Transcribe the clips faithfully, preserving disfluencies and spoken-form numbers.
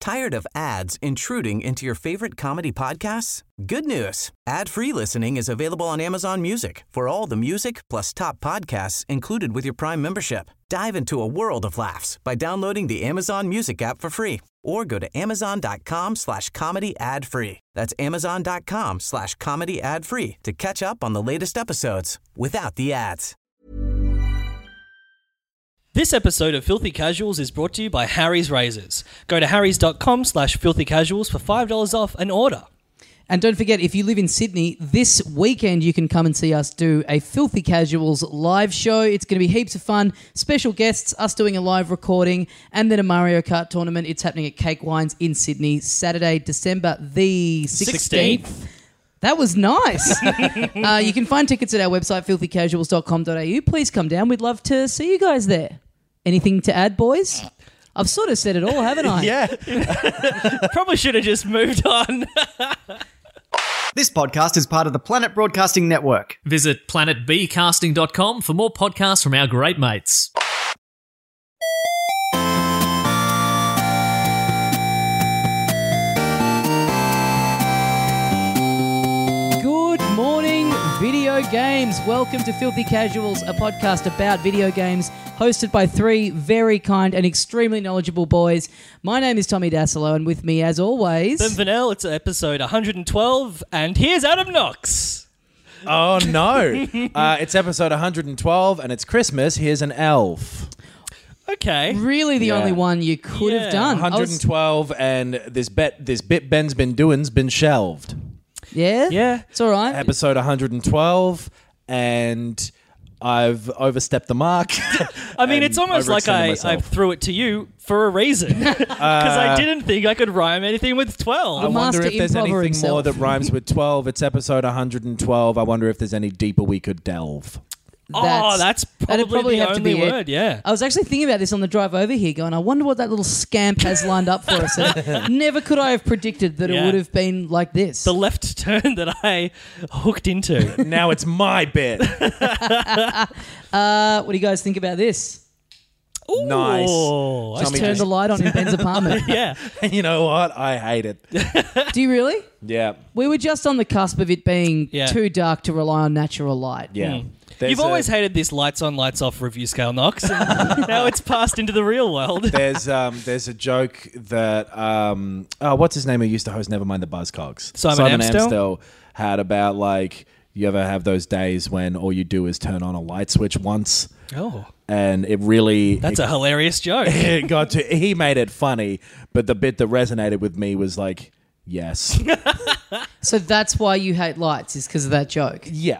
Tired of ads intruding into your favorite comedy podcasts? Good news. Ad-free listening is available on Amazon Music for all the music plus top podcasts included with your Prime membership. Dive into a world of laughs by downloading the Amazon Music app for free or go to amazon.com slash comedy ad free. That's amazon.com slash comedy ad free to catch up on the latest episodes without the ads. This episode of Filthy Casuals is brought to you by Harry's Razors. Go to harrys.com slash filthy casuals for five dollars off an order. And don't forget, if you live in Sydney, this weekend you can come and see us do a Filthy Casuals live show. It's going to be heaps of fun. Special guests, us doing a live recording, and then a Mario Kart tournament. It's happening at Cake Wines in Sydney, Saturday, December the sixteenth. sixteenth. That was nice. uh, you can find tickets at our website, filthy casuals dot com dot a u. Please come down. We'd love to see you guys there. Anything to add, boys? I've sort of said it all, haven't I? Yeah. Probably should have just moved on. This podcast is part of the Planet Broadcasting Network. Visit planet b casting dot com for more podcasts from our great mates. Good morning, video games. Welcome to Filthy Casuals, a podcast about video games, hosted by three very kind and extremely knowledgeable boys. My name is Tommy Dassolo, and with me, as always... Ben Vanel, it's episode one hundred twelve, and here's Adam Knox. Oh, no. uh, it's episode one hundred twelve, and it's Christmas. Here's an elf. Okay. Really the Yeah. only one you could Yeah. have done. one hundred twelve, was... and this, bet, this bit Ben's been doing's been shelved. Yeah? Yeah. It's all right. Episode one hundred twelve, and... I've overstepped the mark. I mean, it's almost like I, I threw it to you for a reason. Because I didn't think I could rhyme anything with twelve. I wonder master if there's improver anything himself. more that rhymes with twelve. It's episode one hundred twelve. I wonder if there's any deeper we could delve. Oh, that's that'd probably the have to only be it. word, yeah. I was actually thinking about this on the drive over here, going, I wonder what that little scamp has lined up for us. And never could I have predicted that Yeah. it would have been like this. The left turn that I hooked into. Now it's my bit. uh, what do you guys think about this? Ooh, Nice. I Just Tommy turn just- the light on in Ben's apartment. Yeah. You know what? I hate it. Do you really? Yeah. We were just on the cusp of it being Yeah. too dark to rely on natural light. Yeah. Hmm. There's You've a- always hated this lights on, lights off review scale, Knox. And now it's passed into the real world. There's um there's a joke that um oh what's his name who used to host Nevermind the Buzzcocks? Simon Amstel? Amstel had about like you ever have those days when all you do is turn on a light switch once Oh, and it really that's it, a hilarious joke. it got to he made it funny, but the bit that resonated with me was like yes. So that's why you hate lights, is because of that joke. Yeah.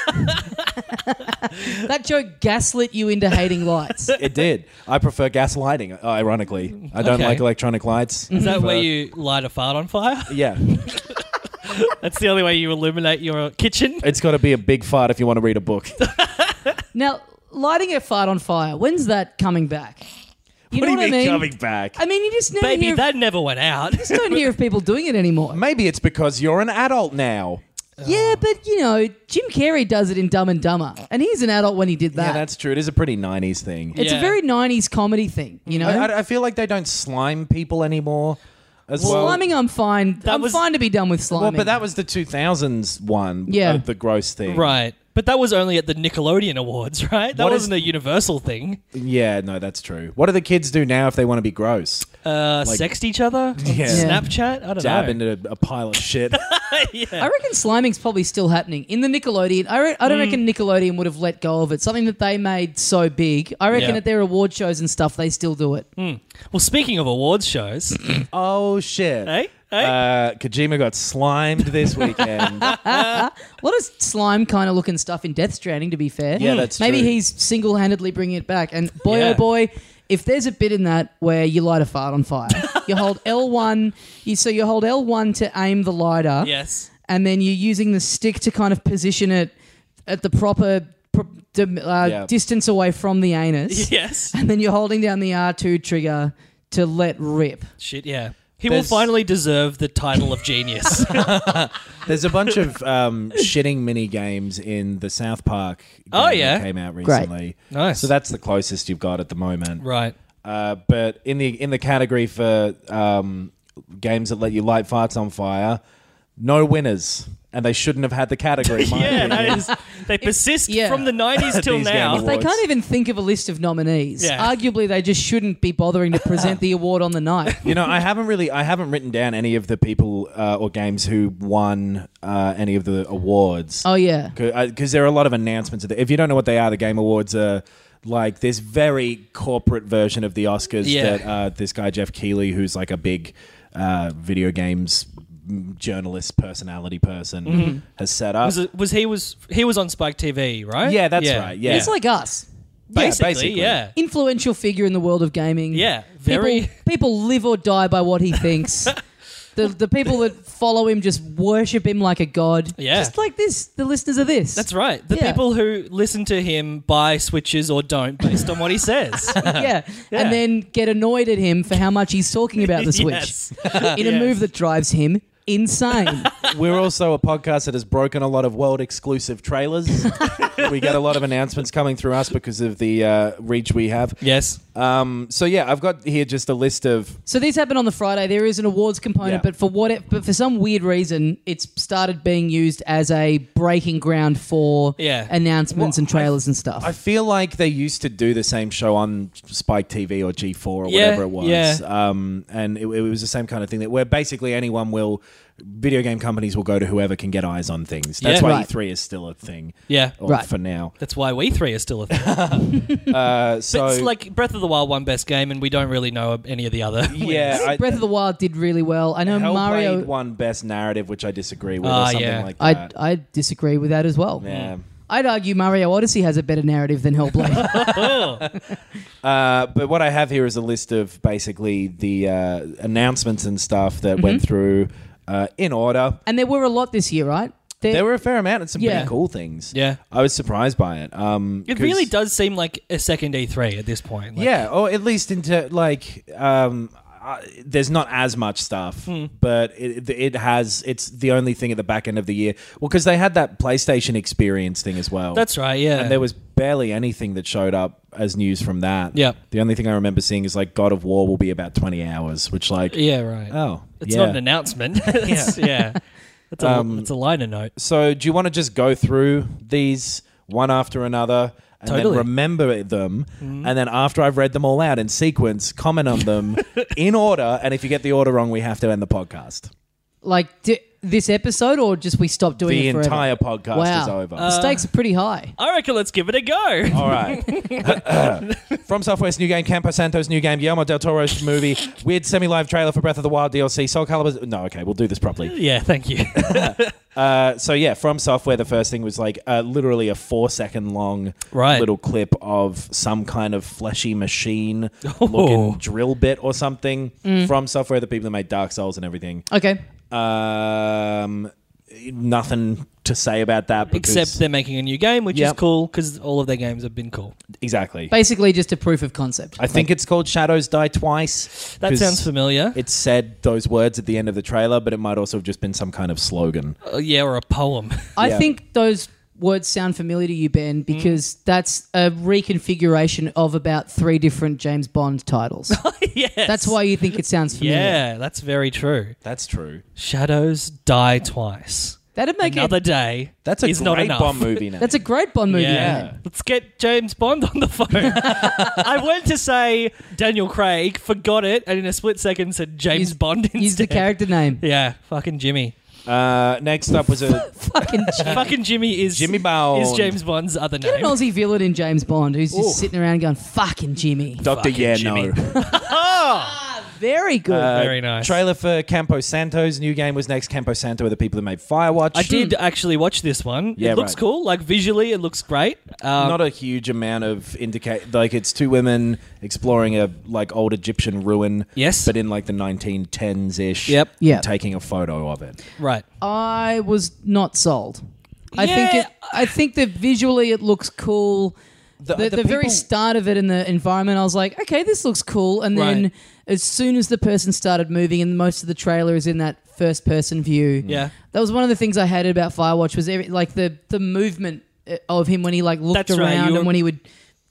That joke gaslit you into hating lights. It did. I prefer gas lighting, ironically. I don't Okay. like electronic lights. Is that Prefer- where you light a fart on fire? Yeah. That's the only way you illuminate your kitchen? It's got to be a big fart if you want to read a book. Now, lighting a fart on fire, when's that coming back? You What know do you what I mean mean? coming back? I mean, you just never Baby, hear that never went out. just don't hear of people doing it anymore. Maybe it's because you're an adult now. Yeah, but you know, Jim Carrey does it in Dumb and Dumber, and he's an adult when he did that. Yeah, that's true. It is a pretty nineties thing. it's Yeah. a very nineties comedy thing, you know. I, I- I feel like they don't slime people anymore as well. Sliming, I'm fine. That I'm was- fine to be done with sliming. Well, but that was the two thousands one, Yeah. uh, the gross thing. Right. But that was only at the Nickelodeon Awards, right? That What is- wasn't a Universal thing. Yeah, no, that's true. What do the kids do now if they want to be gross? Uh, Like- sext each other? On Yeah. Snapchat? I don't Dab know. into a, a pile of shit. yeah. I reckon sliming's probably still happening in the Nickelodeon. I, re- I don't reckon Nickelodeon would have let go of it. Something that they made so big. I reckon Yeah. at their award shows and stuff, they still do it. Well, speaking of awards shows, Oh, shit. hey? Hey? Uh, Kojima got slimed this weekend. A lot of slime kind of looking stuff in Death Stranding, to be fair. Yeah, that's Maybe true. he's single-handedly bringing it back. And boy, Yeah. oh boy, if there's a bit in that where you light a fart on fire, you hold L one, you, so you hold L one to aim the lighter, yes. and then you're using the stick to kind of position it at the proper pro- dim- uh, Yeah. distance away from the anus, Yes. and then you're holding down the R two trigger to let rip. Shit, yeah. He There's- will finally deserve the title of genius. There's a bunch of um, shitting mini games in the South Park game Oh, yeah. that came out Great. recently. Nice. So that's the closest you've got at the moment. Right. Uh, but in the in the category for um, games that let you light farts on fire, no winners. And they shouldn't have had the category. in my Yeah, opinion. that is. They persist Yeah. from the nineties till These now. game They awards. can't even think of a list of nominees. Yeah. Arguably, they just shouldn't be bothering to present the award on the night. You know, I haven't really, I haven't written down any of the people uh, or games who won uh, any of the awards. Oh, yeah. Because there are a lot of announcements. Of the, if you don't know what they are, the Game Awards are like this very corporate version of the Oscars Yeah. that uh, this guy Jeff Keighley, who's like a big uh, video games journalist personality person, Mm-hmm. has set up. Was, it, was he was he was on Spike T V, right? Yeah, that's right, yeah. It's like us. basically, basically. yeah, Influential figure in the world of gaming. yeah, very. People, people live or die by what he thinks. the the people that follow him just worship him like a god. Yeah. Just like this, the listeners of this. That's right. The Yeah. people who listen to him buy Switches or don't based on what he says. yeah. Yeah. And then get annoyed at him for how much he's talking about the Switch. Yes. In a Yes. move that drives him insane. We're also a podcast that has broken a lot of world exclusive trailers. We get a lot of announcements coming through us because of the uh, reach we have. Yes. Um, so yeah, I've got here just a list of So these happen on the Friday. There is an awards component, Yeah. but for what it, but for some weird reason, it's started being used as a breaking ground for Yeah. announcements Well, and trailers and stuff. I feel like they used to do the same show on Spike T V or G four or Yeah, whatever it was. yeah. Um, and it, it was the same kind of thing that where basically anyone will, video game companies will go to whoever can get eyes on things. That's Yeah. why Right. E three is still a thing. Yeah. Or Right. for now. That's why we three are still a thing. Uh, so But it's like Breath of the Wild won Best Game, and we don't really know any of the other. yeah, I, Breath of the Wild did really well. I know Hellblade Mario. won Best Narrative, which I disagree with, Ah, or something yeah. like I that. I disagree with that as well. yeah. I'd argue Mario Odyssey has a better narrative than Hellblade. Uh, but what I have here is a list of basically the uh, announcements and stuff that went through uh, in order. And there were a lot this year, right? There, There were a fair amount and some Yeah. pretty cool things. Yeah. I was surprised by it. Um, It 'cause- really does seem like a second E three at this point. Like, Yeah, or at least into like um, uh, there's not as much stuff, Hmm. but it, it has. It's the only thing at the back end of the year. Well, because they had that PlayStation Experience thing as well. That's right, yeah. And there was barely anything that showed up as news from that. Yep. The only thing I remember seeing is like God of War will be about twenty hours, which like Yeah, right. oh It's yeah. not an announcement. It's- yeah. It's a, Um, it's a liner note. So do you want to just go through these one after another? And Totally. then remember them, and then after I've read them all out in sequence, comment on them in order. And if you get the order wrong, we have to end the podcast. like di- this episode, or just we stop doing The it forever? entire podcast wow. is over. The stakes are pretty high. I reckon let's give it a go. all right. From Software's new game, Campo Santo's new game, Guillermo del Toro's movie, weird semi-live trailer for Breath of the Wild D L C, Soul Calibur's... No, okay, we'll do this properly. Yeah, thank you. Uh, so yeah, From Software, the first thing was like uh, literally a four-second long Right. little clip of some kind of fleshy machine Oh. looking drill bit or something. From Software, the people that made Dark Souls and everything. Okay. Um, nothing to say about that. Because, Except they're making a new game, which Yep. is cool because all of their games have been cool. exactly. Basically, just a proof of concept. I think it's called Shadows Die Twice. That 'cause sounds familiar. It said those words at the end of the trailer, but it might also have just been some kind of slogan. Uh, yeah, or a poem. I Yeah. think those words sound familiar to you, Ben, because that's a reconfiguration of about three different James Bond titles. Yes. That's why you think it sounds familiar. Yeah, that's very true. That's true. Shadows die twice. That'd make Another it. day. That's a is not great enough. Bond movie now. That's a great Bond movie. Yeah. name. Let's get James Bond on the phone. I went to say Daniel Craig, forgot it, and in a split second said James Use- Bond instead. Use the character name. Yeah, fucking Jimmy. Uh, next up was a Fucking Jimmy. Fucking Jimmy is Jimmy Bond. is James Bond's other Get an name. Aussie villain in James Bond who's just Ooh. sitting around going, fucking Jimmy. Doctor Fucking Yeah Jimmy. No. Very good. Uh, Very nice. Trailer for Campo Santo's new game was next. Campo Santo are the people that made Firewatch. I did actually watch this one. Yeah, it looks right. cool. Like visually, it looks great. Um, Not a huge amount of indicate. Like it's two women exploring a like old Egyptian ruin. Yes. but in like the nineteen tens ish. Yep. Yeah. taking a photo of it. right. I was not sold. I think Yeah. it. I think that visually it looks cool. The, The- the, the very people- start of it in the environment, I was like, okay, this looks cool. And then Right. as soon as the person started moving, and most of the trailer is in that first person view, Yeah. that was one of the things I hated about Firewatch was every, like the the movement uh, of him when he like looked That's right, around you were- and when he would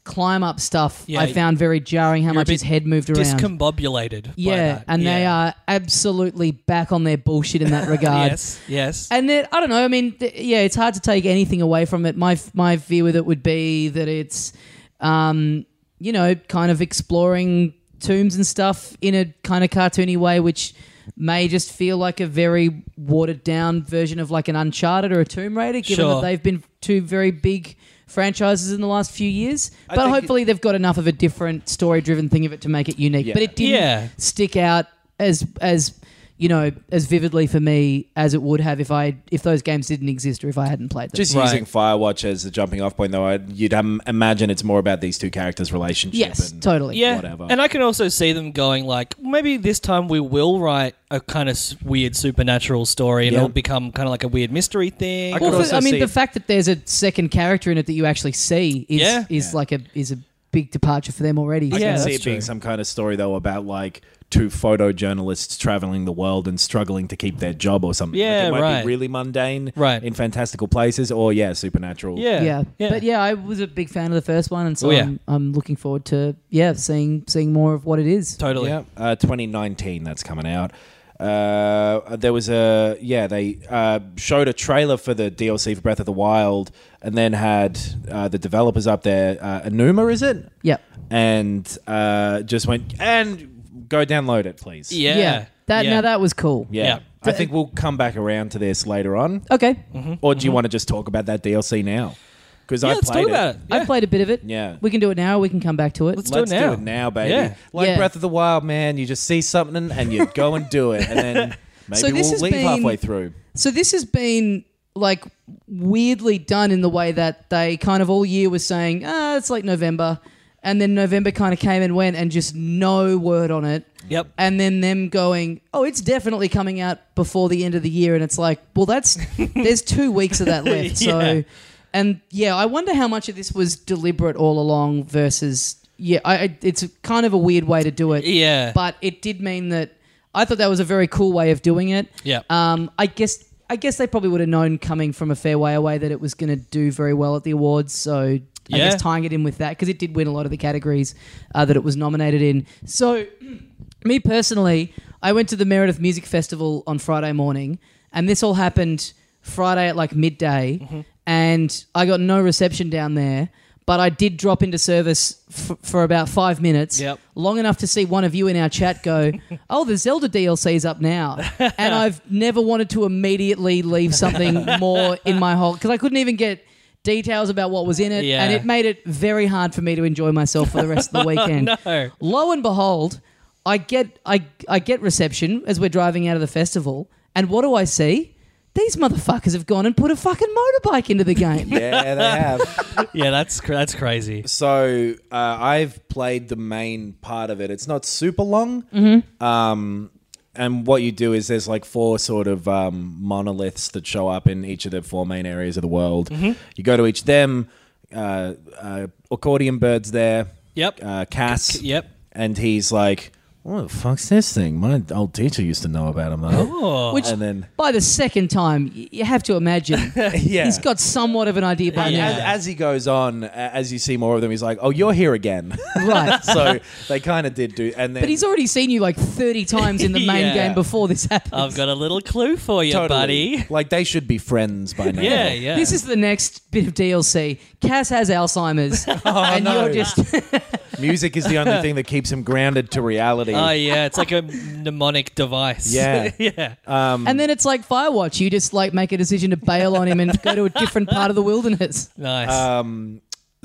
climb up stuff Yeah, I found very jarring. How You're a much his bit head moved around. Discombobulated. by Yeah, that. and they Yeah. are absolutely back on their bullshit in that regard. Yes, yes. And then I don't know. I mean, th- yeah, it's hard to take anything away from it. My my view with it would be that it's, um, you know, kind of exploring tombs and stuff in a kind of cartoony way, which may just feel like a very watered down version of like an Uncharted or a Tomb Raider, given Sure. that they've been two very big franchises in the last few years. I But think hopefully they've got enough of a different story driven thing of it to make it unique. Yeah. But it didn't Yeah. stick out as as you know, as vividly for me as it would have if I if those games didn't exist or if I hadn't played them. Just Right. using Firewatch as the jumping off point, though, I'd, you'd um, imagine it's more about these two characters' relationship. yes, and, totally. Yeah, whatever. and I can also see them going like, maybe this time we will write a kind of s- weird supernatural story, and Yeah. it'll become kind of like a weird mystery thing. I Well, could for- also I mean, see the it- fact that there's a second character in it that you actually see is Yeah. is Yeah. like a is a big departure for them already. I Yeah, can see that's it being true. some kind of story, though, about like two photojournalists traveling the world and struggling to keep their job or something. Yeah, like it might right. be really mundane Right. in fantastical places, or, yeah, supernatural. Yeah. Yeah. Yeah. But yeah, I was a big fan of the first one, and so Oh, yeah. I'm, I'm looking forward to yeah seeing seeing more of what it is. Totally. Yeah, uh, twenty nineteen, that's coming out. Uh, there was a yeah they uh, showed a trailer for the D L C for Breath of the Wild, and then had uh, the developers up there. Uh, Enuma, is it? Yep. And uh, just went and go download it, please. Yeah. That Yeah. now that was cool. Yeah. Yeah. I think we'll come back around to this later on. Okay. Or do you want to just talk about that D L C now? Because Yeah, I let's played talk about it. I played a bit of it. Yeah. We can do it now. Or we can come back to it. Let's do it Let's now. do it now, baby. Yeah. Like Yeah. Breath of the Wild, man. You just see something and you go and do it, and then maybe So this we'll has leave been- halfway through. So this has been like weirdly done in the way that they kind of all year was saying, ah, it's like November. And then November kind of came and went and just no word on it. Yep. And then them going, oh, it's definitely coming out before the end of the year. And it's like, well, that's, there's two weeks of that left. So, Yeah. and yeah, I wonder how much of this was deliberate all along versus, yeah, I, I, it's a kind of a weird way to do it. Yeah. But it did mean that I thought that was a very cool way of doing it. Yeah. Um, I guess I guess they probably would have known coming from a fair way away that it was going to do very well at the awards. So I Yeah. guess tying it in with that, because it did win a lot of the categories uh, that it was nominated in. So me personally, I went to the Meredith Music Festival on Friday morning, and this all happened Friday at like midday, Mm-hmm. and I got no reception down there. But I did drop into service f- for about five minutes, Yep. long enough to see one of you in our chat go, oh, the Zelda D L C's up now. And I've never wanted to immediately leave something more in my whole... Because I couldn't even get details about what was in it, Yeah. and it made it very hard for me to enjoy myself for the rest of the weekend. No. Lo and behold, I get I, I get reception as we're driving out of the festival, and what do I see? These motherfuckers have gone and put a fucking motorbike into the game. Yeah, they have. Yeah, that's cr- that's crazy. So uh, I've played the main part of it. It's not super long. Mm-hmm. Um, and what you do is there's like four sort of um, monoliths that show up in each of the four main areas of the world. Mm-hmm. You go to each of them. Uh, uh, accordion bird's there. Yep. Uh, Cass. Yep. And he's like, what the fuck's this thing? My old teacher used to know about him though. Oh. Which, And then by the second time, y- you have to imagine yeah. he's got somewhat of an idea by Yeah. As, now. as he goes on, a- as you see more of them, he's like, "Oh, you're here again." Right. So they kind of did do, and then But he's already seen you like thirty times in the main Yeah. game before this happens. I've got a little clue for you, totally, buddy. like they should be friends by now. Yeah, yeah. This is the next bit of D L C. Cass has Alzheimer's, and no. you're just Music is the only thing that keeps him grounded to reality. Oh yeah, it's like a mnemonic device. Yeah. yeah. and then it's like Firewatch. You just like make a decision to bail on him and go to a different part of the wilderness. Nice. Um,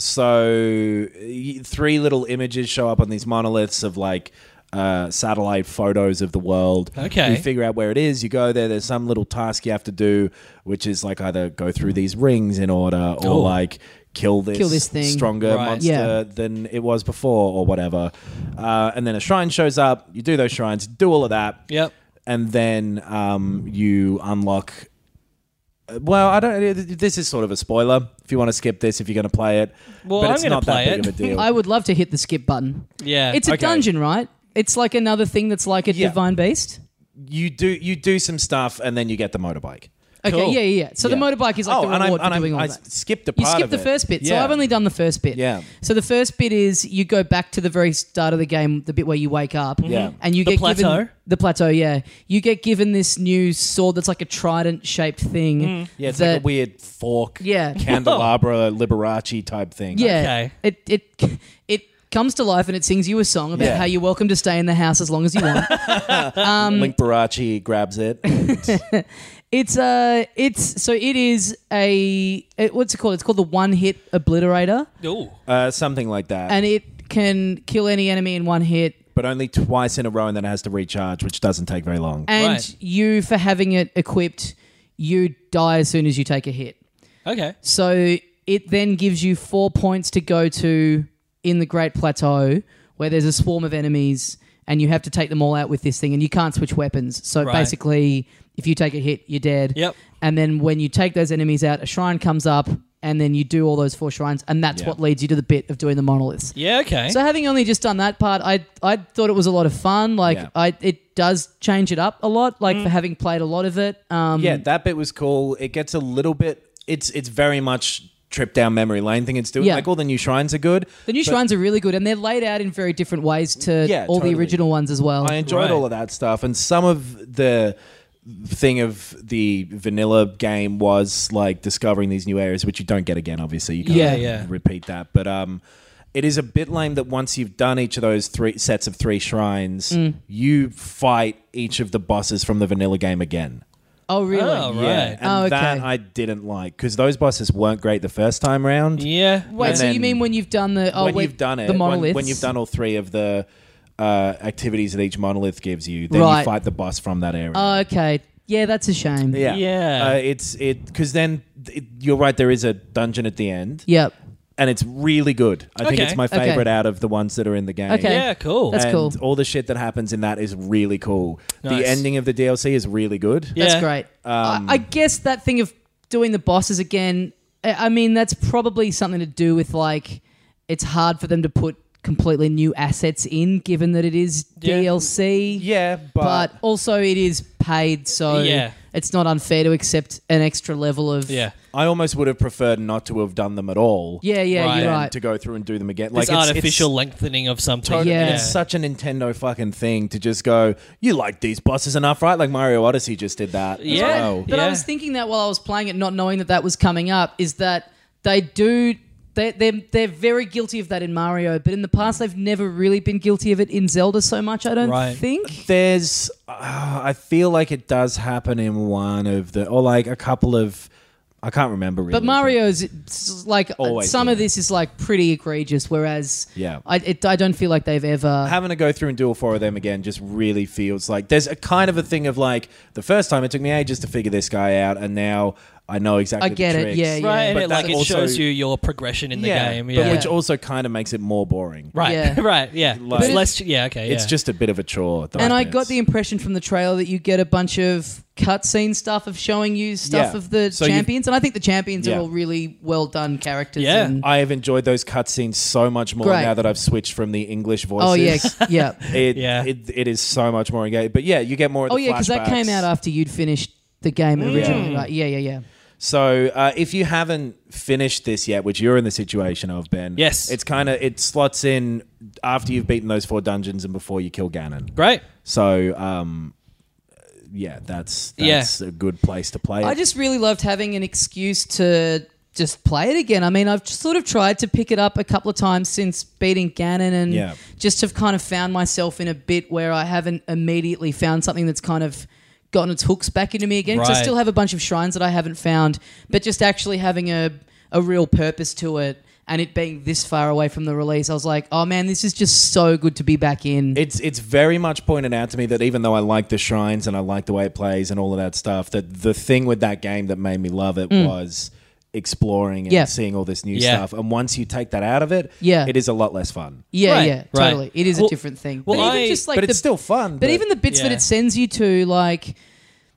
so y- three little images show up on these monoliths of like uh, satellite photos of the world. Okay. You figure out where it is. You go there. There's some little task you have to do, which is like either go through these rings in order or Oh. like kill this, Kill this thing. stronger Right. monster Yeah. than it was before or whatever. Uh, and then a shrine shows up. You do those shrines, do all of that. Yep. And then um, you unlock. Well, I don't. This is sort of a spoiler. If you want to skip this, if you're going to play it, Well, but I'm it's gonna not play that big it. of a deal. I would love to hit the skip button. Yeah. It's a Okay. dungeon, right? It's like another thing that's like a Yeah. divine beast. you do you do some stuff, and then you get the motorbike. Okay, Cool. yeah, yeah, yeah. So Yeah. the motorbike is like Oh, the and I- reward and for I- doing all I that. skipped a You part skipped of the it. first bit, so Yeah. I've only done the first bit. Yeah. So the first bit is you go back to the very start of the game, the bit where you wake up. Yeah. And you The get plateau? given the plateau. Yeah, you get given this new sword that's like a trident-shaped thing. Yeah, it's that, like a weird fork, Yeah. candelabra, Liberace type thing. Yeah, Okay. it it it comes to life and it sings you a song about Yeah. how you're welcome to stay in the house as long as you want. Um, Link Barachi grabs it. It's uh it's so it is a it, what's it called? It's called the one hit obliterator, Ooh. Uh, something like that. and it can kill any enemy in one hit. but only twice in a row, and then it has to recharge, which doesn't take very long. And Right. you, for having it equipped, you die as soon as you take a hit. Okay. So it then gives you four points to go to in the Great Plateau, where there's a swarm of enemies, and you have to take them all out with this thing, and you can't switch weapons. So Right. basically, if you take a hit, you're dead. Yep. And then when you take those enemies out, a shrine comes up, and then you do all those four shrines, and that's Yeah. what leads you to the bit of doing the monoliths. Yeah, okay. So having only just done that part, I I thought it was a lot of fun. Like Yeah. I, it does change it up a lot. Like for having played a lot of it. Um, Yeah, that bit was cool. It gets a little bit. It's it's very much trip down memory lane thing it's doing. Yeah. Like all the new shrines are good. the new but shrines are really good, and they're laid out in very different ways to Yeah, all totally. the original ones as well. I enjoyed Right. all of that stuff, and some of the thing of the vanilla game was like discovering these new areas, which you don't get again. Obviously, you can't Yeah, yeah. repeat that. But um, it is a bit lame that once you've done each of those three sets of three shrines, Mm. you fight each of the bosses from the vanilla game again. oh really? Oh, right. Yeah, and Oh, okay. that I didn't like because those bosses weren't great the first time round. Yeah. Wait, And so you then mean when you've done the oh when wait, you've done it, the when, monoliths? when you've done all three of the uh, activities that each monolith gives you, then Right. you fight the boss from that area. Oh, okay. Yeah, that's a shame. yeah, Yeah. Uh, it's it because then it, you're right. There is a dungeon at the end, Yep. and it's really good. I think Okay. it's my Okay. favorite out of the ones that are in the game. Okay. Yeah, cool. That's and cool. all the shit that happens in that is really cool. Nice. The ending of the D L C is really good. That's Yeah. great. Um, I, I guess that thing of doing the bosses again, I I mean, that's probably something to do with like it's hard for them to put completely new assets in, given that it is Yeah. D L C. Yeah, but, But also it is paid, so Yeah. it's not unfair to accept an extra level of. Yeah. I almost would have preferred not to have done them at all. Yeah, yeah, Right. you're than right. to go through and do them again. This Like it's, artificial it's, lengthening of something. Totally, Yeah. and it's such a Nintendo fucking thing to just go, you like these bosses enough, right? Like Mario Odyssey just did that. as Yeah. well. But I Yeah. was thinking that while I was playing it, not knowing that that was coming up, is that they do. They're, they're, they're very guilty of that in Mario, but in the past they've never really been guilty of it in Zelda so much, I don't Right. think. There's, uh, I feel like it does happen in one of the, or like a couple of, I can't remember really. But Mario's it's like Always some do of that. this is like pretty egregious, whereas Yeah. I, it, I don't feel like they've ever. Having to go through and do all four of them again just really feels like there's a kind of a thing of like the first time it took me ages to figure this guy out, and now I know exactly. I get the it, tricks. yeah, yeah. Right, and But it, like that it also- shows you your progression in the yeah, game. but Yeah, which also kind of makes it more boring. right, Yeah. right, yeah. Like- it's less. Yeah, okay. Yeah. It's just a bit of a chore. those and I bits. got the impression from the trailer that you get a bunch of cutscene stuff of showing you stuff Yeah. of the So you've- champions, and I think the champions Yeah. are all really well done characters. Yeah. and- I have enjoyed those cutscenes so much more Great. now that I've switched from the English voices. oh yeah, yeah. It, Yeah. it, it is so much more engaging. But yeah, you get more of the Oh yeah, because that flashbacks. came out after you'd finished the game originally, right? Yeah, yeah, yeah. So uh, if you haven't finished this yet, which you're in the situation of, Ben, Yes. it's kind of it slots in after you've beaten those four dungeons and before you kill Ganon. great. So um, yeah, that's Yeah. that's a good place to play. I it. just really loved having an excuse to just play it again. I mean, I've just sort of tried to pick it up a couple of times since beating Ganon, and Yeah. just have kind of found myself in a bit where I haven't immediately found something that's kind of gotten its hooks back into me again. Because I Right. still have a bunch of shrines that I haven't found, but just actually having a, a real purpose to it, and it being this far away from the release, I was like, oh man, this is just so good to be back in. It's it's very much pointed out to me that even though I like the shrines and I like the way it plays and all of that stuff, that the thing with that game that made me love it was exploring and Mm. Yeah. seeing all this new Yeah. stuff. And once you take that out of it, Yeah. it is a lot less fun. yeah, Right, yeah, right. totally. It is Well- a different thing. well, but even I- just like but the, it's still fun. But even the bits that Yeah. it sends you to, like,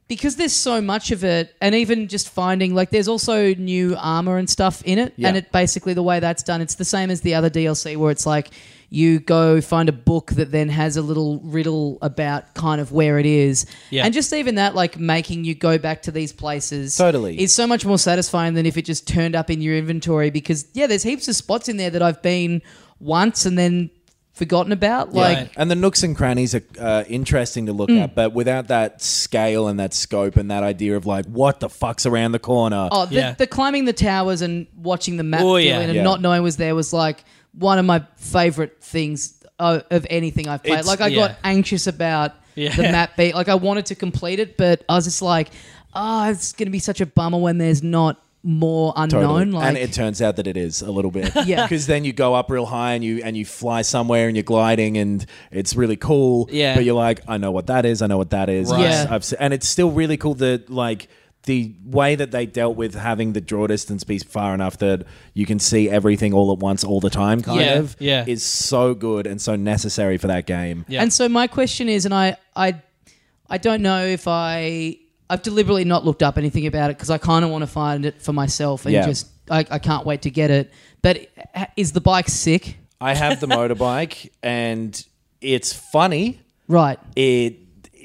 because there's so much of it, and even just finding, like, there's also new armor and stuff in it, Yeah. and it basically the way that's done, it's the same as the other D L C where it's like you go find a book that then has a little riddle about kind of where it is. Yeah. And just even that, like, making you go back to these places Totally. is so much more satisfying than if it just turned up in your inventory, because, yeah, there's heaps of spots in there that I've been once and then forgotten about. Like, Right. And the nooks and crannies are uh, interesting to look Mm. at, but without that scale and that scope and that idea of like, what the fuck's around the corner? oh, the, Yeah. the climbing the towers and watching the map Oh, fill yeah. in and Yeah. not knowing was there was like one of my favorite things uh, of anything I've played. It's- Like, I yeah. got anxious about Yeah. the map beat. Like, I wanted to complete it, but I was just like, oh, it's going to be such a bummer when there's not more unknown. Totally. Like, and it turns out that it is a little bit. Yeah. Because then you go up real high and you and you fly somewhere and you're gliding and it's really cool. Yeah. But you're like, I know what that is. I know what that is. Right. Yeah. I've, se- and it's still really cool that like the way that they dealt with having the draw distance be far enough that you can see everything all at once all the time kind Yeah. of Yeah. is so good and so necessary for that game. Yeah. And so my question is, and I, I, I don't know if I, I've deliberately not looked up anything about it because I kind of want to find it for myself and Yeah. just, I, I can't wait to get it. But uh, is the bike sick? I have the motorbike and it's funny. Right. It,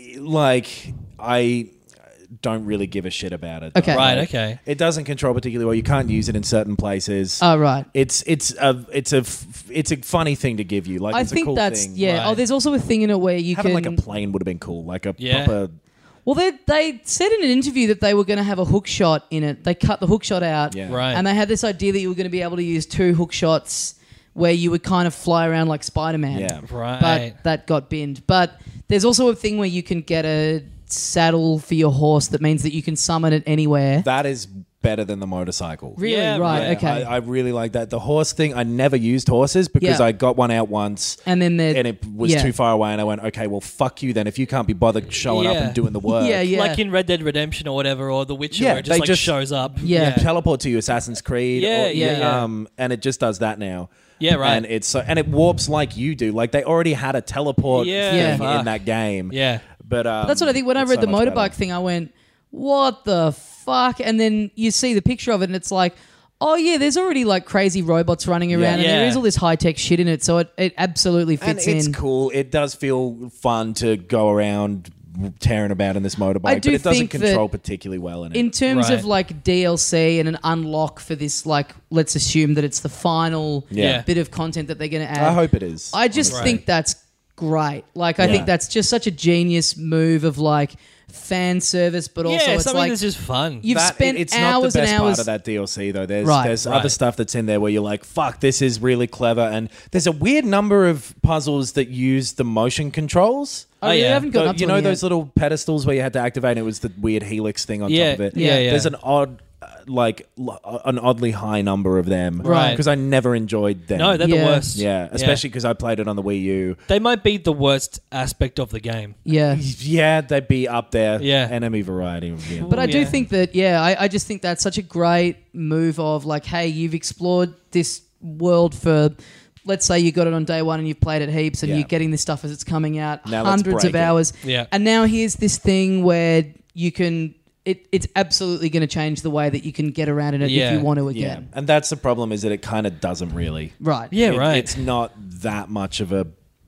like, I don't really give a shit about it. Okay. Right, Like, okay. It doesn't control particularly well. You can't use it in certain places. Oh, right. It's it's a it's a f- it's a funny thing to give you. Like I it's think a cool that's, thing. yeah. Right. Oh, there's also a thing in it where you Having can. like a plane would have been cool. Like a Yeah. proper. Well, they they said in an interview that they were going to have a hook shot in it. They cut the hook shot out. Yeah. Right. And they had this idea that you were going to be able to use two hook shots where you would kind of fly around like Spider-Man. Yeah. Right. But that got binned. But there's also a thing where you can get a saddle for your horse that means that you can summon it anywhere. That is better than the motorcycle. Really? Yeah, right. Yeah, Okay. I, I really like that. The horse thing, I never used horses because Yeah. I got one out once and then the and it was yeah. too far away and I went, okay, well, fuck you then. If you can't be bothered showing up Yeah. and doing the work. Yeah, yeah. Like in Red Dead Redemption or whatever, or The Witcher, Yeah, where it just they like just- shows up. Yeah. Teleport to you, Assassin's Creed. Yeah, or, yeah, yeah. Um, and it just does that now. Yeah, right. And it's so, and it warps like you do. Like they already had a teleport Yeah, thing fuck. in that game. Yeah. But um, That's what I think. When I it's read so the much motorbike better. thing, I went, what the fuck? And then you see the picture of it and it's like, oh yeah, there's already like crazy robots running around and there Yeah. is all this high-tech shit in it. So it, it absolutely and fits it's in. cool. It does feel fun to go around tearing about in this motorbike, I do but it doesn't think that control particularly well in it. In terms Right. of like D L C and an unlock for this, like, let's assume that it's the final Yeah. bit of content that they're going to add. I hope it is. I just Right. think that's great. Like, I Yeah. think that's just such a genius move of like fan service, but also yeah, it's something like that's just fun. you've That- spent it's hours not the best and hours. part of that D L C though. There's Right. there's Right. other stuff that's in there where you're like, fuck, this is really clever, and there's a weird number of puzzles that use the motion controls. Oh, Oh, yeah, I yeah. haven't gotten So, up to you know it those yet. little pedestals where you had to activate, and it was the weird helix thing on Yeah, top of it. yeah, yeah. There's an odd, uh, like l- an oddly high number of them, Right. Because I never enjoyed them. No, they're Yeah. the worst. yeah, especially because I played it on the Wii U. They might be the worst aspect of the game. Yeah. Yeah, they'd be up there. Yeah. enemy variety. would be- But I do Yeah. think that, yeah, I, I just think that's such a great move of like, hey, you've explored this world for, let's say you got it on day one and you've played it heaps and Yeah. you're getting this stuff as it's coming out, Now let's hundreds of break it. hours. Yeah. And now here's this thing where you can, it, it's absolutely going to change the way that you can get around in it Yeah. if you want to yeah, again. and that's the problem is that it kind of doesn't really. Right. Yeah, It- right. It's not that much of a.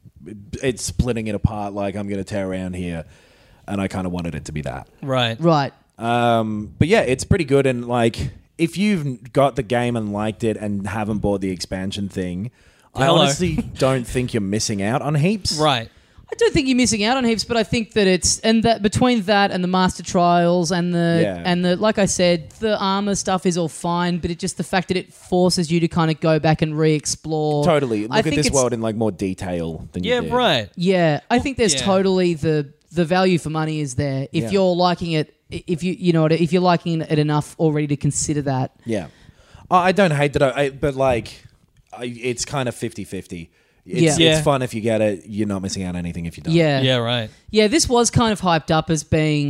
It's splitting it apart. Like I'm going to tear around here, and I kind of wanted it to be that. Right. Right. Um, but yeah, it's pretty good. And like, if you've got the game and liked it and haven't bought the expansion thing, I Hello. honestly don't think you're missing out on heaps. Right. I don't think you're missing out on heaps, but I think that it's and that between that and the master trials and the Yeah. and the like I said, the armor stuff is all fine, but it just the fact that it forces you to kind of go back and re-explore. Totally. I Look at think this it's- world in like more detail than Yeah, you did. right. Yeah, I think there's yeah. totally the the value for money is there if Yeah. you're liking it. If you you know if you're liking it enough already to consider that. Yeah. Oh, I don't hate that, I, I, but like, I, it's kind of fifty-fifty. It's, Yeah. it's Yeah. fun if you get it. You're not missing out on anything if you don't. Yeah, Yeah, right. yeah. This was kind of hyped up as being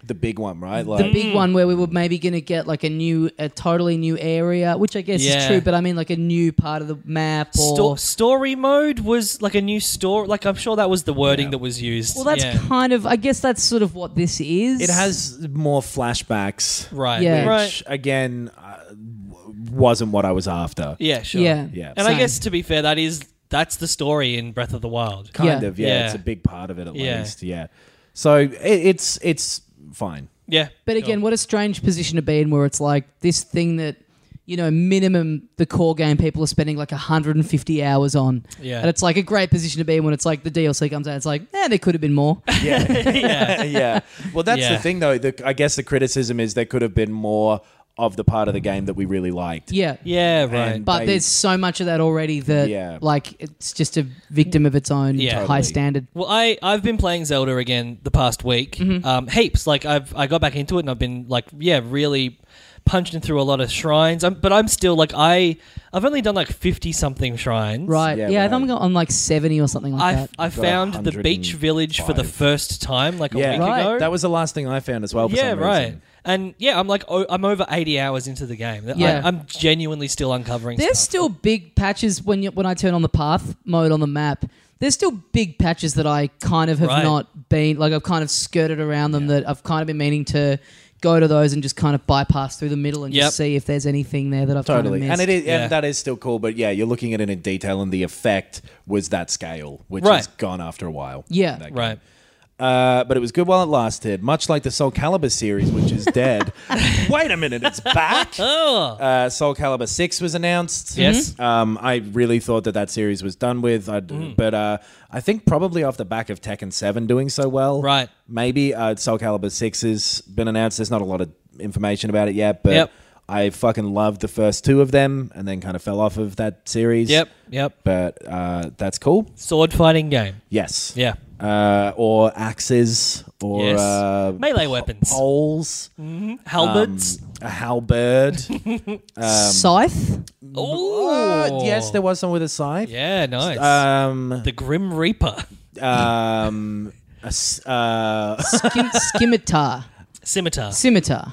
the big one, right? the Like, big one where we were maybe going to get like a new, a totally new area, which I guess Yeah. is true, but I mean like a new part of the map or... Sto- story mode was like a new story. Like I'm sure that was the wording Yeah. that was used. Well, that's yeah. kind of, I guess that's sort of what this is. it has more flashbacks, right. Yeah. which Right. again uh, w- wasn't what I was after. Yeah. Sure. Yeah. Yeah. And I Same. guess to be fair, that is that's the story in Breath of the Wild. Kind Yeah. of, yeah, Yeah. It's a big part of it, at Yeah. least. Yeah. So it, it's it's fine. Yeah. But again, what a strange position to be in where it's like this thing that, you know, minimum the core game people are spending like one hundred fifty hours on. Yeah. And it's like a great position to be in when it's like the D L C comes out. It's like, eh, there could have been more. Yeah. yeah. yeah. Well, that's Yeah. the thing, though. The, I guess the criticism is there could have been more of the part of the game that we really liked. Yeah. Yeah. Right. And But they- there's so much of that already that, Yeah. like, it's just a victim of its own Yeah. high Totally. standard. Well, I I've been playing Zelda again the past week, Mm-hmm. um, heaps. Like I've I got back into it and I've been like yeah really punching through a lot of shrines. I'm, but I'm still like I I've only done like fifty something shrines. Right. Yeah, Yeah, I right. think I'm on like seventy or something like I that. I Got found the one hundred beach village for the five. first time like a Yeah. week Right. ago. That was the last thing I found as well. For yeah, some right. reason. And yeah, I'm like oh, I'm over eighty hours into the game. Yeah. I, I'm genuinely still uncovering. There's stuff. still big patches when you, when I turn on the path mode on the map. There's still big patches that I kind of have Right. not been like I've kind of skirted around them that I've kind of been meaning to go to those and just kind of bypass through the middle and Yep. just see if there's anything there that I've Totally, kind of and missed. it is, Yeah. and that is still cool. But yeah, you're looking at it in detail, and the effect was that scale, which Right. is gone after a while. Yeah. That game. right. Uh, but it was good while it lasted, much like the Soul Calibur series, which is dead. Wait a minute, it's back. Oh Uh, Soul Calibur six was announced. Yes. Um, I really thought that that series was done with, I'd, Mm. but uh, I think probably off the back of Tekken seven doing so well. Right. Maybe uh, Soul Calibur six has been announced. There's not a lot of information about it yet, but Yep. I fucking loved the first two of them and then kind of fell off of that series. yep yep. But uh, that's cool. Sword fighting game. Yes. Yeah. Uh, or axes or Yes. uh, Melee weapons. poles. Halberds. Um, a halberd. Scythe? Oh Uh, yes, there was some with a scythe. Yeah, nice. Um, the Grim Reaper. um, a s- uh, Skim- scimitar. Scimitar. Scimitar.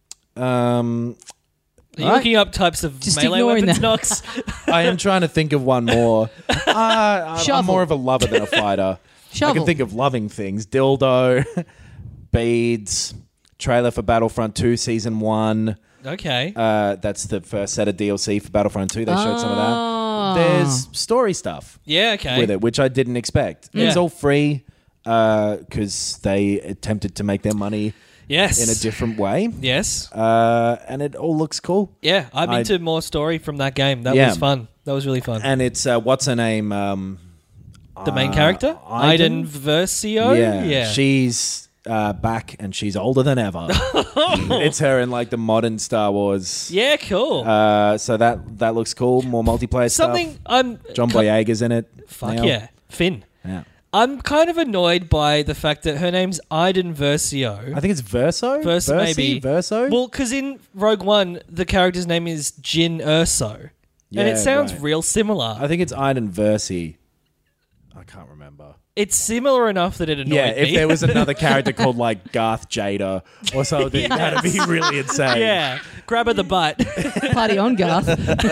um, Are you Alright. looking up types of Just melee ignoring weapons, that. Knox? I am trying to think of one more. Uh, I'm- Shovel. I'm more of a lover than a fighter. I Shovel. can think of loving things. Dildo, beads, trailer for Battlefront two Season one. okay. Uh, that's the first set of D L C for Battlefront two. They showed some of Ah. that. There's story stuff yeah, okay. with it, which I didn't expect. It's Yeah. all free because they attempted to make their money Yes. in a different way. Yes. Uh, and it all looks cool. Yeah, I'm I- into more story from that game. That Yeah. was fun. That was really fun. And it's, uh, what's her name? Um, the main uh, character? Iden? Iden Versio? yeah. Yeah. She's uh, back and she's older than ever. It's her in like the modern Star Wars. yeah, cool. Uh, so that that looks cool. More multiplayer Something stuff. I'm... John ki- Boyega's in it. Fuck now. yeah. Finn. Yeah. I'm kind of annoyed by the fact that her name's Iden Versio. I think it's Verso. Verso, Versi? maybe. Verso. Well, because in Rogue One, the character's name is Jin Erso. Yeah, and it sounds right. real similar. I think it's Iden Versi. I can't remember. It's similar enough that it annoyed Yeah, me. if there was another character called like Garth Jada or something, that'd be really insane. yeah, grab her the butt. Party on, Garth.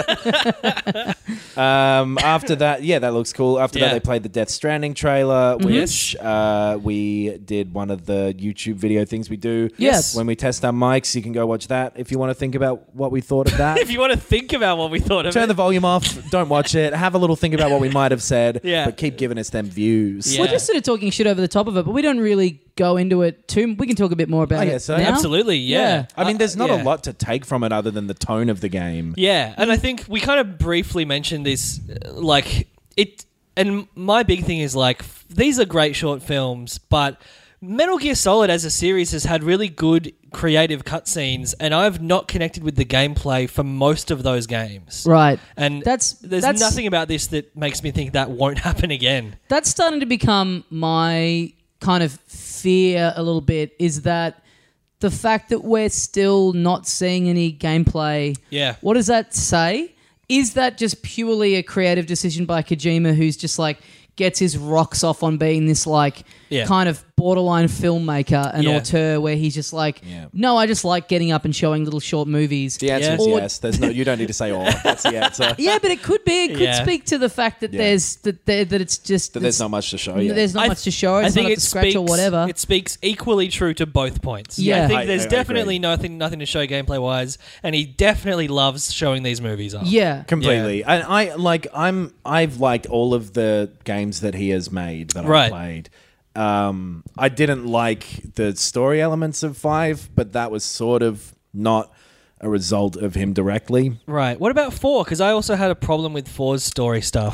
Um, after that, yeah, that looks cool. After Yeah. that, they played the Death Stranding trailer, Yes. which uh, we did one of the YouTube video things we do. Yes. When we test our mics, you can go watch that if you want to think about what we thought of that. if you want to think about what we thought of Turn it. the volume off. Don't watch it. Have a little think about what we might have said. Yeah. But keep giving us them views. Yeah. We're just sort of talking shit over the top of it, but we don't really go into it too. We can talk a bit more about I it. guess so. now. Absolutely, yeah. Yeah. I mean, there's not Uh, yeah. a lot to take from it other than the tone of the game. Yeah, and I think we kind of briefly mentioned this, uh, like it. And my big thing is like f- these are great short films, but Metal Gear Solid as a series has had really good creative cutscenes, and I've not connected with the gameplay for most of those games. Right. And That's- there's that's- nothing about this that makes me think that won't happen again. That's starting to become my kind of fear a little bit, is that the fact that we're still not seeing any gameplay. Yeah. What does that say? Is that just purely a creative decision by Kojima, who's just like, gets his rocks off on being this like Yeah. kind of borderline filmmaker, an Yeah. auteur, where he's just like, Yeah. no, I just like getting up and showing little short movies. The answer Yeah. is Or- yes. There's no. You don't need to say all. That's the answer. Yeah, but it could be. It could Yeah. speak to the fact that Yeah. there's that there, that it's just That there's it's- not much to show. Yeah. There's not I much to th- show. It's I think not up it to scratch or speaks- whatever. It speaks equally true to both points. Yeah. I think I- there's I- I definitely agree. nothing nothing to show gameplay wise, and he definitely loves showing these movies off. yeah. Completely. And I like I'm I've liked all of the games that he has made that Right. I've played. Um, I didn't like the story elements of five, but that was sort of not a result of him directly. Right. What about four? Because I also had a problem with four's story stuff.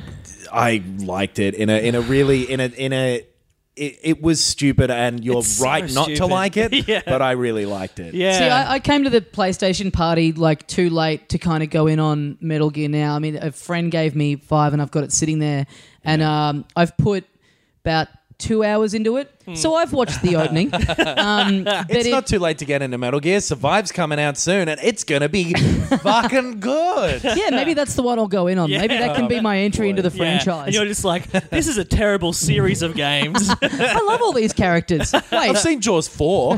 I liked it in a in a really in a in a it, it was stupid, and you're It's so right not to stupid. like it, Yeah. but I really liked it. yeah. See, I, I came to the PlayStation party like too late to kind of go in on Metal Gear now. I mean, a friend gave me five and I've got it sitting there. And um, I've put about two hours into it. So I've watched the opening. um, but It's it- not too late to get into Metal Gear. Survive's coming out soon, and it's gonna be fucking good. Yeah, maybe that's the one I'll go in on. Maybe that can be my entry into the Yeah. franchise. And you're just like, this is a terrible series of games. I love all these characters. Wait, I've seen Jaws four.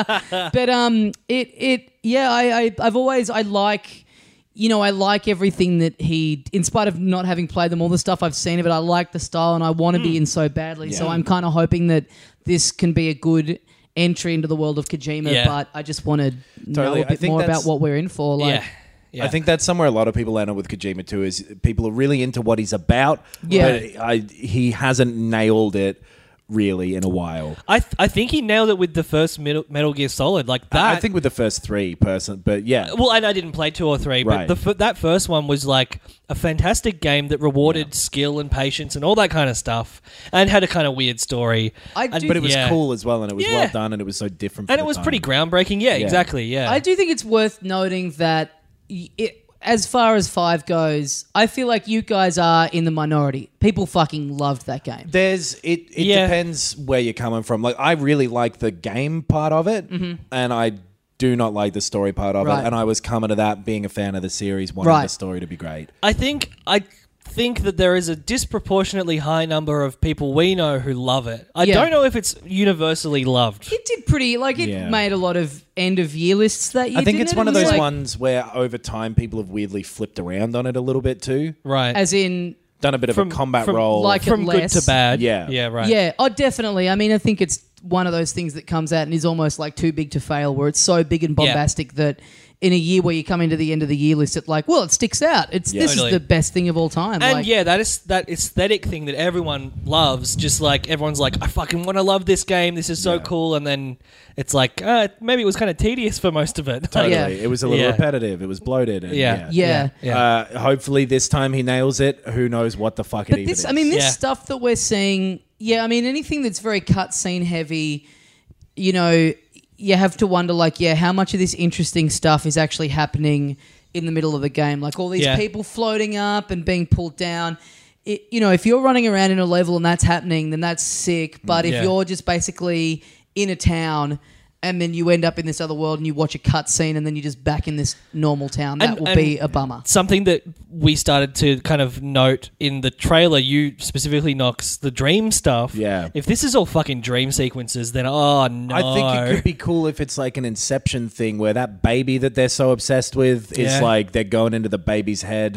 but um, it it yeah, I, I I've always I like. You know, I like everything that he, in spite of not having played them, all the stuff I've seen of it, I like the style and I want to be in so badly. So Yeah. I'm kind of hoping that this can be a good entry into the world of Kojima, Yeah. but I just want to know Totally. a I bit think more that's- about what we're in for. Like, yeah. Yeah. I think that's somewhere a lot of people end up with Kojima too. Is people are really into what he's about, Yeah. but I, he hasn't nailed it really in a while. I th- I think he nailed it with the first Metal, Metal Gear Solid. Like that. I think with the first three person, but yeah, Well, and I didn't play two or three, but Right. the f- that first one was like a fantastic game that rewarded skill and patience and all that kind of stuff, and had a kind of weird story. I And- do- but it was yeah. cool as well, and it was Yeah. well done, and it was so different. For and the it was time. pretty groundbreaking. Yeah, Yeah. exactly. Yeah, I do think it's worth noting that y- it, as far as five goes, I feel like you guys are in the minority. People fucking loved that game. There's it. It Yeah. depends where you're coming from. Like I really like the game part of it, and I do not like the story part of Right. it. And I was coming to that being a fan of the series, wanting Right. the story to be great. I think I think that there is a disproportionately high number of people we know who love it. I Yeah. don't know if it's universally loved. It did pretty, like, it Yeah. made a lot of end of year lists that year. I think didn't it's it? one It of was those like- ones where over time people have weirdly flipped around on it a little bit too. Right. As in, Done a bit From- of a combat from role. like- From good less. to bad. Yeah. Yeah, right. yeah, oh, definitely. I mean, I think it's one of those things that comes out and is almost like too big to fail, where it's so big and bombastic that in a year where you come into the end of the year list, it's like, well, it sticks out. It's Yeah. this Totally. is the best thing of all time. And like, yeah, that is that aesthetic thing that everyone loves. Just like everyone's like, I fucking want to love this game. This is so Yeah. cool. And then it's like, uh, maybe it was kind of tedious for most of it. Totally. Yeah. It was a little Yeah. repetitive. It was bloated. And Yeah. yeah. Yeah. Uh, hopefully this time he nails it. Who knows what the fuck it But even this, is. I mean, this Yeah. stuff that we're seeing, yeah, I mean, anything that's very cutscene heavy, you know, you have to wonder, like, yeah, how much of this interesting stuff is actually happening in the middle of the game? Like all these Yeah. people floating up and being pulled down. It, you know, if you're running around in a level and that's happening, then that's sick. But if Yeah. you're just basically in a town and then you end up in this other world and you watch a cutscene and then you're just back in this normal town, that And- will and be a bummer. Something that we started to kind of note in the trailer, you specifically, Knox, the dream stuff. Yeah. If this is all fucking dream sequences, then oh no. I think it could be cool if it's like an Inception thing where that baby that they're so obsessed with is Yeah. like they're going into the baby's head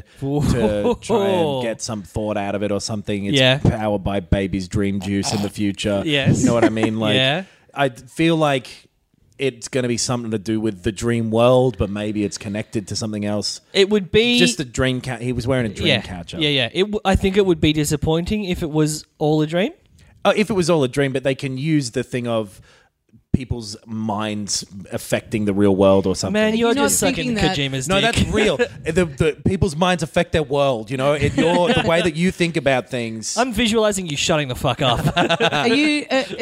to try and get some thought out of it or something. It's Yeah. powered by baby's dream juice in the future. Yes. You know what I mean? Like, Yeah. I feel like it's going to be something to do with the dream world, but maybe it's connected to something else. It would be Just the dream cat. He was wearing a dream yeah, catcher. Yeah, yeah. It w- I think it would be disappointing if it was all a dream. Oh, if it was all a dream, but they can use the thing of people's minds affecting the real world or something. Man, you're, You're not just sucking thinking that- Kojima's No, dick. that's real. the, the people's minds affect their world. You know, it, your, the way that you think about things. I'm visualizing you shutting the fuck up. Are you? Uh, is it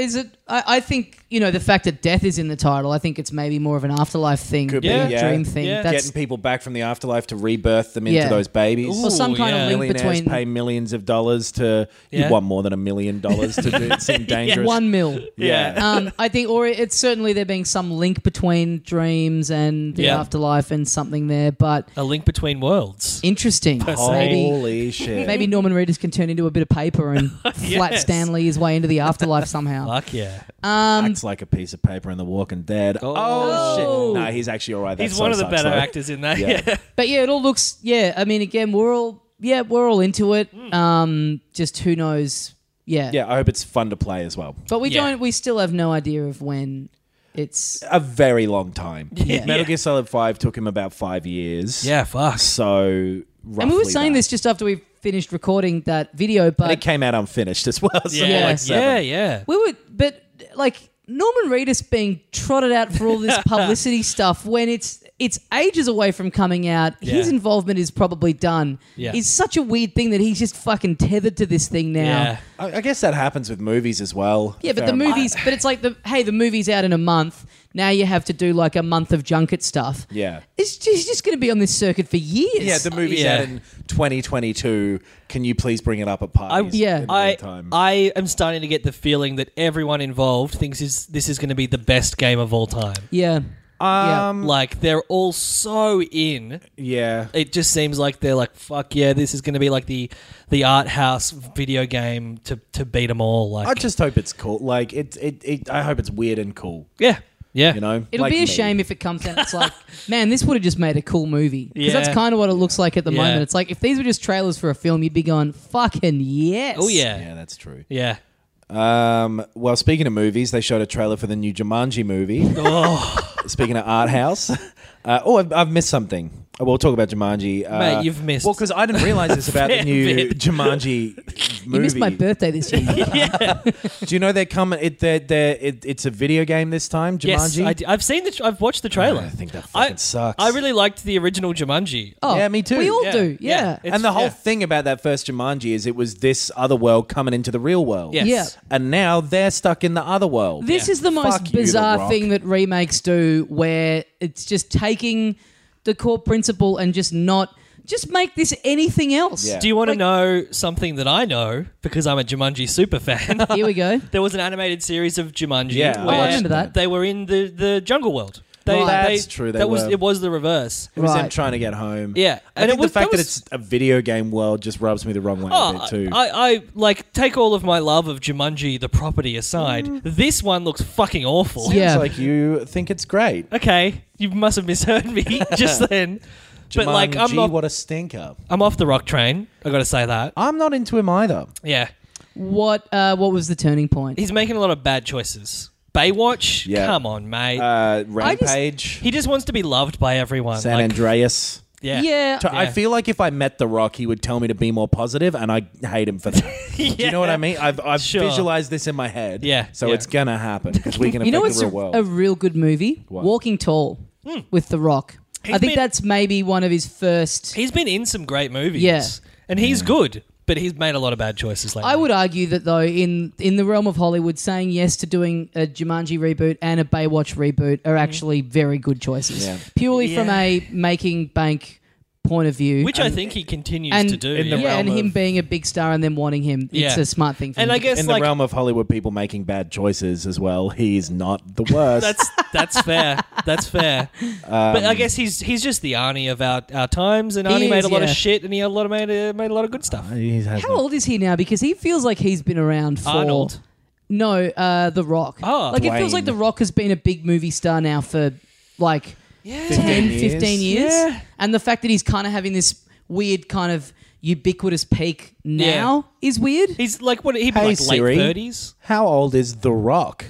I, I think, you know, the fact that death is in the title, I think it's maybe more of an afterlife thing, Could than be, a yeah. dream thing. Yeah. That's Getting people back from the afterlife to rebirth them into Yeah. those babies. or some Ooh, kind yeah. of link Millionaires between pay millions of dollars to. Yeah. You want more than a million dollars to do it seem dangerous. one mil. Yeah. um, I think, or it's certainly there being some link between dreams and the Yeah. afterlife and something there, but A link between worlds. interesting. Maybe, Holy shit. maybe Norman Reedus can turn into a bit of paper and flat Yes. Stanley his way into the afterlife somehow. Fuck yeah. Acts like a piece of paper in The Walking Dead. Oh, Oh. shit. No, he's actually all right. That He's so one of the sucks, better though. actors in that. Yeah. Yeah. But yeah, it all looks. Yeah, I mean, again, we're all. Yeah, we're all into it. Um, just who knows? Yeah. Yeah, I hope it's fun to play as well. But we Yeah. don't. We still have no idea of when it's. A very long time. Yeah. Metal Gear Solid five took him about five years. Yeah, fuck. So, roughly And we were saying that. this just after we finished recording that video, And but it came out unfinished as well. So Yeah, like seven. yeah, yeah. we were. But like Norman Reedus being trotted out for all this publicity stuff when it's it's ages away from coming out. His Yeah. involvement is probably done. Yeah. It's such a weird thing that he's just fucking tethered to this thing now. Yeah. I, I guess that happens with movies as well. Yeah, but Fair the amount. movies, but it's like the hey, the movie's out in a month. Now you have to do like a month of junket stuff. Yeah. It's just, he's just going to be on this circuit for years. Yeah, the movie's Yeah. out in twenty twenty-two. Can you please bring it up at parties? I- yeah. in the I meantime? I am starting to get the feeling that everyone involved thinks is this is going to be the best game of all time. yeah. yeah. um, Like they're all so in. yeah. It just seems like they're like, fuck yeah, this is going to be like the the art house video game to to beat them all. Like, I just hope it's cool. Like it, it, it. I hope it's weird and cool. yeah, yeah, You know, It'll Like be a me. shame if it comes out. It's like, man, this would have just made a cool movie. Because Yeah. that's kind of what it looks like at the Yeah. moment. It's like if these were just trailers for a film, you'd be going, fucking yes. Oh yeah, Yeah, that's true. yeah. Um, well, speaking of movies, they showed a trailer for the new Jumanji movie. Oh, Speaking of art house, uh, oh, I've, I've missed something. We'll talk about Jumanji. Uh, Mate, you've missed Well, because I didn't realize this about the fair new bit. Jumanji movie. You missed my birthday this year. Do you know they're coming? It, they're, they're, it, it's a video game this time. yes, Jumanji. I d- I've seen the. Tr- I've watched the trailer. I think that fucking I, sucks. I really liked the original Jumanji. Oh, Yeah, me too. We all Yeah, do. yeah. Yeah. It's- and the whole yeah. thing about that first Jumanji is it was this other world coming into the real world. Yes. Yeah. And now they're stuck in the other world. This Yeah. is the Fuck most you, The bizarre Rock. thing that remakes do, where it's just taking the core principle and just not just make this anything else. Yeah. Do you want Like- to know something that I know because I'm a Jumanji super fan? Here we go. There was an animated series of Jumanji. Yeah, I where watched remember that. They were in the, the jungle world. They, Right. they- That's true, they that was were. it. Was the reverse. It was them Right. trying to get home. Yeah. I And think it was- the fact that that, was- it's a video game world just rubs me the wrong way a Oh, bit too. I, I like take all of my love of Jumanji, the property aside. This one looks fucking awful. Yeah. Seems like you think it's great. Okay, you must have misheard me just then. But like, I'm Jumanji, off, what a stinker. I'm off the rock train. I got to say that. I'm not into him either. Yeah, What uh, what was the turning point? he's making a lot of bad choices. Baywatch, Yeah. come on, mate. Uh, just- Rampage, he just wants to be loved by everyone. San like, Andreas. Yeah, Yeah. To- I Yeah. feel like if I met The Rock, he would tell me to be more positive, and I hate him for that. Do you know what I mean? I've, I've Sure. visualized this in my head. Yeah, So yeah. it's going to happen because we can You affect know what's the a, real world. a real good movie? What? Walking Tall with The Rock. He's I think been- that's maybe one of his first. He's been in some great movies. Yeah. and he's good, but he's made a lot of bad choices lately. I would argue that though, in in the realm of Hollywood, saying yes to doing a Jumanji reboot and a Baywatch reboot are actually very good choices. Yeah. Purely from Yeah. a making bank point of view, which I think he continues and to do. in the yeah, realm and him of- being a big star and them wanting him, it's Yeah. a smart thing. For And him I to do. guess in like the realm of Hollywood people making bad choices as well, he's not the worst. that's that's fair. That's fair. but I guess he's he's just the Arnie of our, our times, and He Arnie made is, a lot yeah. of shit, and he had a lot of made a, made a lot of good stuff. He has How no- old is he now? Because he feels like he's been around for. Arnold. No, uh, The Rock. Oh. like it feels Dwayne. like The Rock has been a big movie star now for like Yeah. ten, years. fifteen years. Yeah. And the fact that he's kind of having this weird kind of ubiquitous peak now is weird. He's like what he'd be Hey, like Siri. late thirties. How old is The Rock?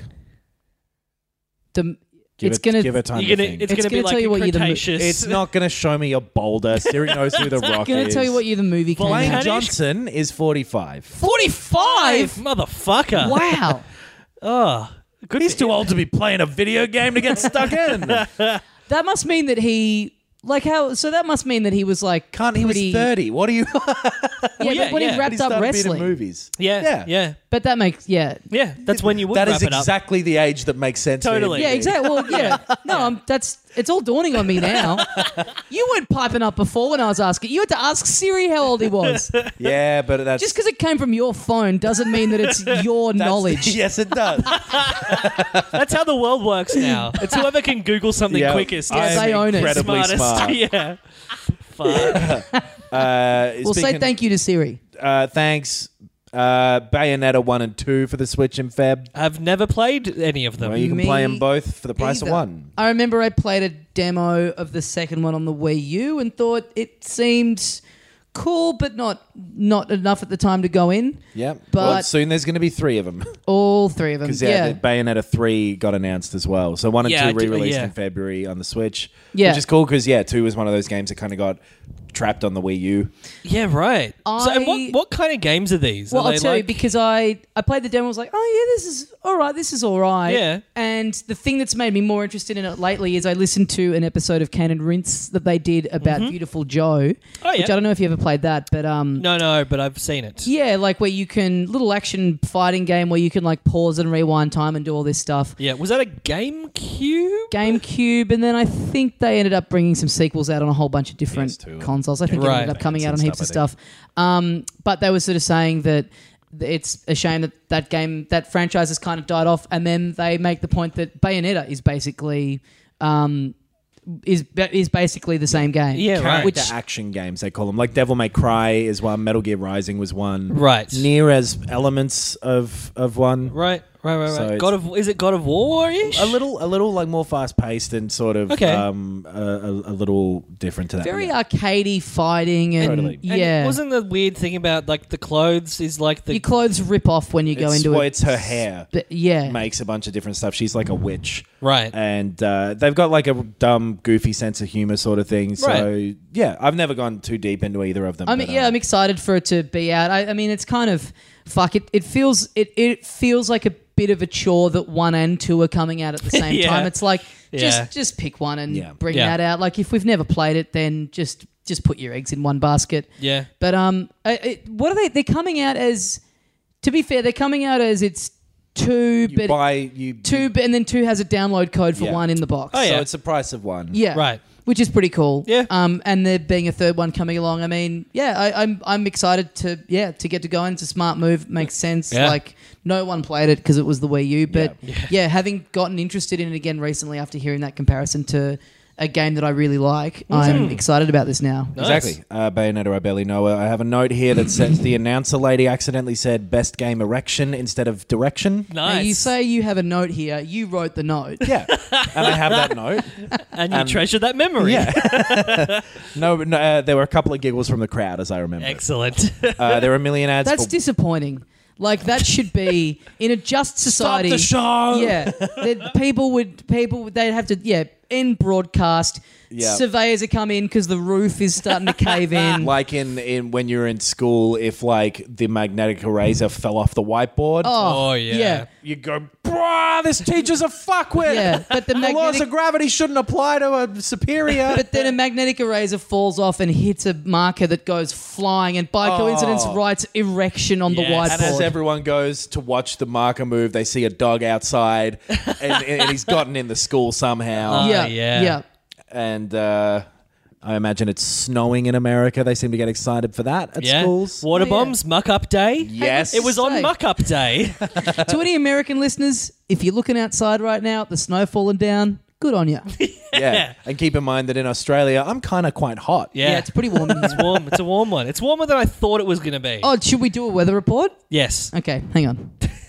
The, Give it's it, gonna give it time You're to gonna, think. it's, It's gonna be gonna like tell you a what you're the mo- Cretaceous. It's not going to show me a boulder. Siri knows who The Rock gonna is. tell you what year the movie came Dwayne out. Johnson is forty-five. forty-five. motherfucker. Wow. Oh, good. He's too old to be playing a video game to get stuck in. That must mean that he like how. So that must mean that he was like Can't he was pretty- thirty? What are you? Yeah, yeah, but when yeah. he He wrapped up started being in wrestling. movies. Yeah, yeah, yeah. But that makes yeah. Yeah, that's when you would That wrap is it up. exactly the age that makes sense. Totally. Yeah, exactly. Well, yeah. No, I'm, that's it's all dawning on me now. You weren't piping up before when I was asking. You had to ask Siri how old he was. Yeah, but that's Just because it came from your phone doesn't mean that it's your that's- knowledge. Yes, it does. That's how the world works now. It's whoever can Google something Yeah, quickest. I is they am own it. incredibly smartest. smart. Yeah. Fuck. Uh, We'll say speaking- thank you to Siri. Uh, thanks. Uh, Bayonetta one and two for the Switch in Feb. I've never played any of them. Well, you can Me play them both for the price Either. of one. I remember I played a demo of the second one on the Wii U and thought it seemed cool, but not not enough at the time to go in. Yeah, But- well, soon there's going to be three of them All three of them. because Yeah. yeah, the Bayonetta three got announced as well. So one and Yeah, I two do- re-released yeah. in February on the Switch, Yeah. which is cool because yeah, two was one of those games that kind of got trapped on the Wii U. Yeah, right. so, and I- what what kind of games are these? Well, Are I'll they tell you like- because I, I played the demo. I was like, oh yeah, this is all right. This is all right. Yeah. And the thing that's made me more interested in it lately is I listened to an episode of Can and Rinse that they did about Beautiful Joe, Oh, yeah. which I don't know if you ever played that, but um, No, no, but I've seen it. yeah, like where you can little action fighting game where you can like pause and rewind time and do all this stuff. Yeah, was that a GameCube? GameCube, and then I think they ended up bringing some sequels out on a whole bunch of different P S two and- consoles. I think it Right. ended up coming Advanced out on and heaps of stuff, stuff. Um, but they were sort of saying that it's a shame that that game, that franchise has kind of died off, and then they make the point that Bayonetta is basically um, is is basically the same game. Yeah, right. Character Which action games they call them. Like Devil May Cry is one. Metal Gear Rising was one. Right. Near as elements of of one. Right, right, right, So right. it's- God of is it God of War ish? A little, a little like more fast paced and sort of Okay. um, a, a, a little different to that. very Yeah. arcadey fighting and Totally. And yeah, wasn't the weird thing about like the clothes is like the your clothes rip off when you go It's, into well, it. it's her hair But yeah, makes a bunch of different stuff. She's like a witch, right. and uh, they've got like a dumb, goofy sense of humor sort of thing. So Right. yeah, I've never gone too deep into either of them. I mean, but, yeah, um, I'm excited for it to be out. I, I mean, it's kind of fuck. It, it feels it it feels like a bit of a chore that one and two are coming out at the same Yeah. time. It's like just Yeah. just pick one and Yeah. bring Yeah. that out. Like if we've never played it, then just just put your eggs in one basket. Yeah. But um, I, it, what are they? They're coming out as. To be fair, they're coming out as it's two, you but buy you two, but and then two has a download code for Yeah. one in the box. Oh, yeah. So it's the price of one. Yeah. Right. Which is pretty cool. Yeah. Um, and there being a third one coming along, I mean, yeah, I, I'm I'm excited to yeah to get to go. And it's a smart move. Makes sense. Yeah. Like no one played it because it was the Wii U, but Yeah. yeah. having gotten interested in it again recently after hearing that comparison to a game that I really like, I'm excited about this now. Mm. Nice. Exactly. Uh, Bayonetta, I barely know her. I have a note here that says the announcer lady accidentally said best game erection instead of direction. Now, Nice. you say you have a note here. You wrote the note. Yeah. And I have that note. and you um, treasure that memory. Yeah. no, but no uh, there were a couple of giggles from the crowd, as I remember. Excellent. Uh, there were a million ads That's for disappointing. Like that should be in a just society. Stop the show! Yeah, that people would people would- they'd have to yeah end broadcast. Yeah. Surveyors are come in because the roof is starting to cave in. Like in, in when you're in school, if like the magnetic eraser fell off the whiteboard, Oh, yeah. yeah. you go, bruh, this teacher's a fuckwit. Yeah, but the the laws magnetic- of gravity shouldn't apply to a superior. But then a magnetic eraser falls off and hits a marker that goes flying, and by coincidence Oh. writes erection on the Yes. whiteboard. And as everyone goes to watch the marker move, they see a dog outside, and, and he's gotten in the school somehow. Oh, yeah, yeah. yeah. And uh, I imagine it's snowing in America. They seem to get excited for that at Yeah. schools. Water Oh, yeah. bombs, muck up day. Yes. It was on Say. muck up day. To any American listeners, if you're looking outside right now, the snow falling down, good on you. Yeah. And keep in mind that in Australia, I'm kind of quite hot. Yeah. Yeah, it's pretty warm in It's here. warm. It's a warm one. It's warmer than I thought it was going to be. Oh, should we do a weather report? Yes. Okay, hang on.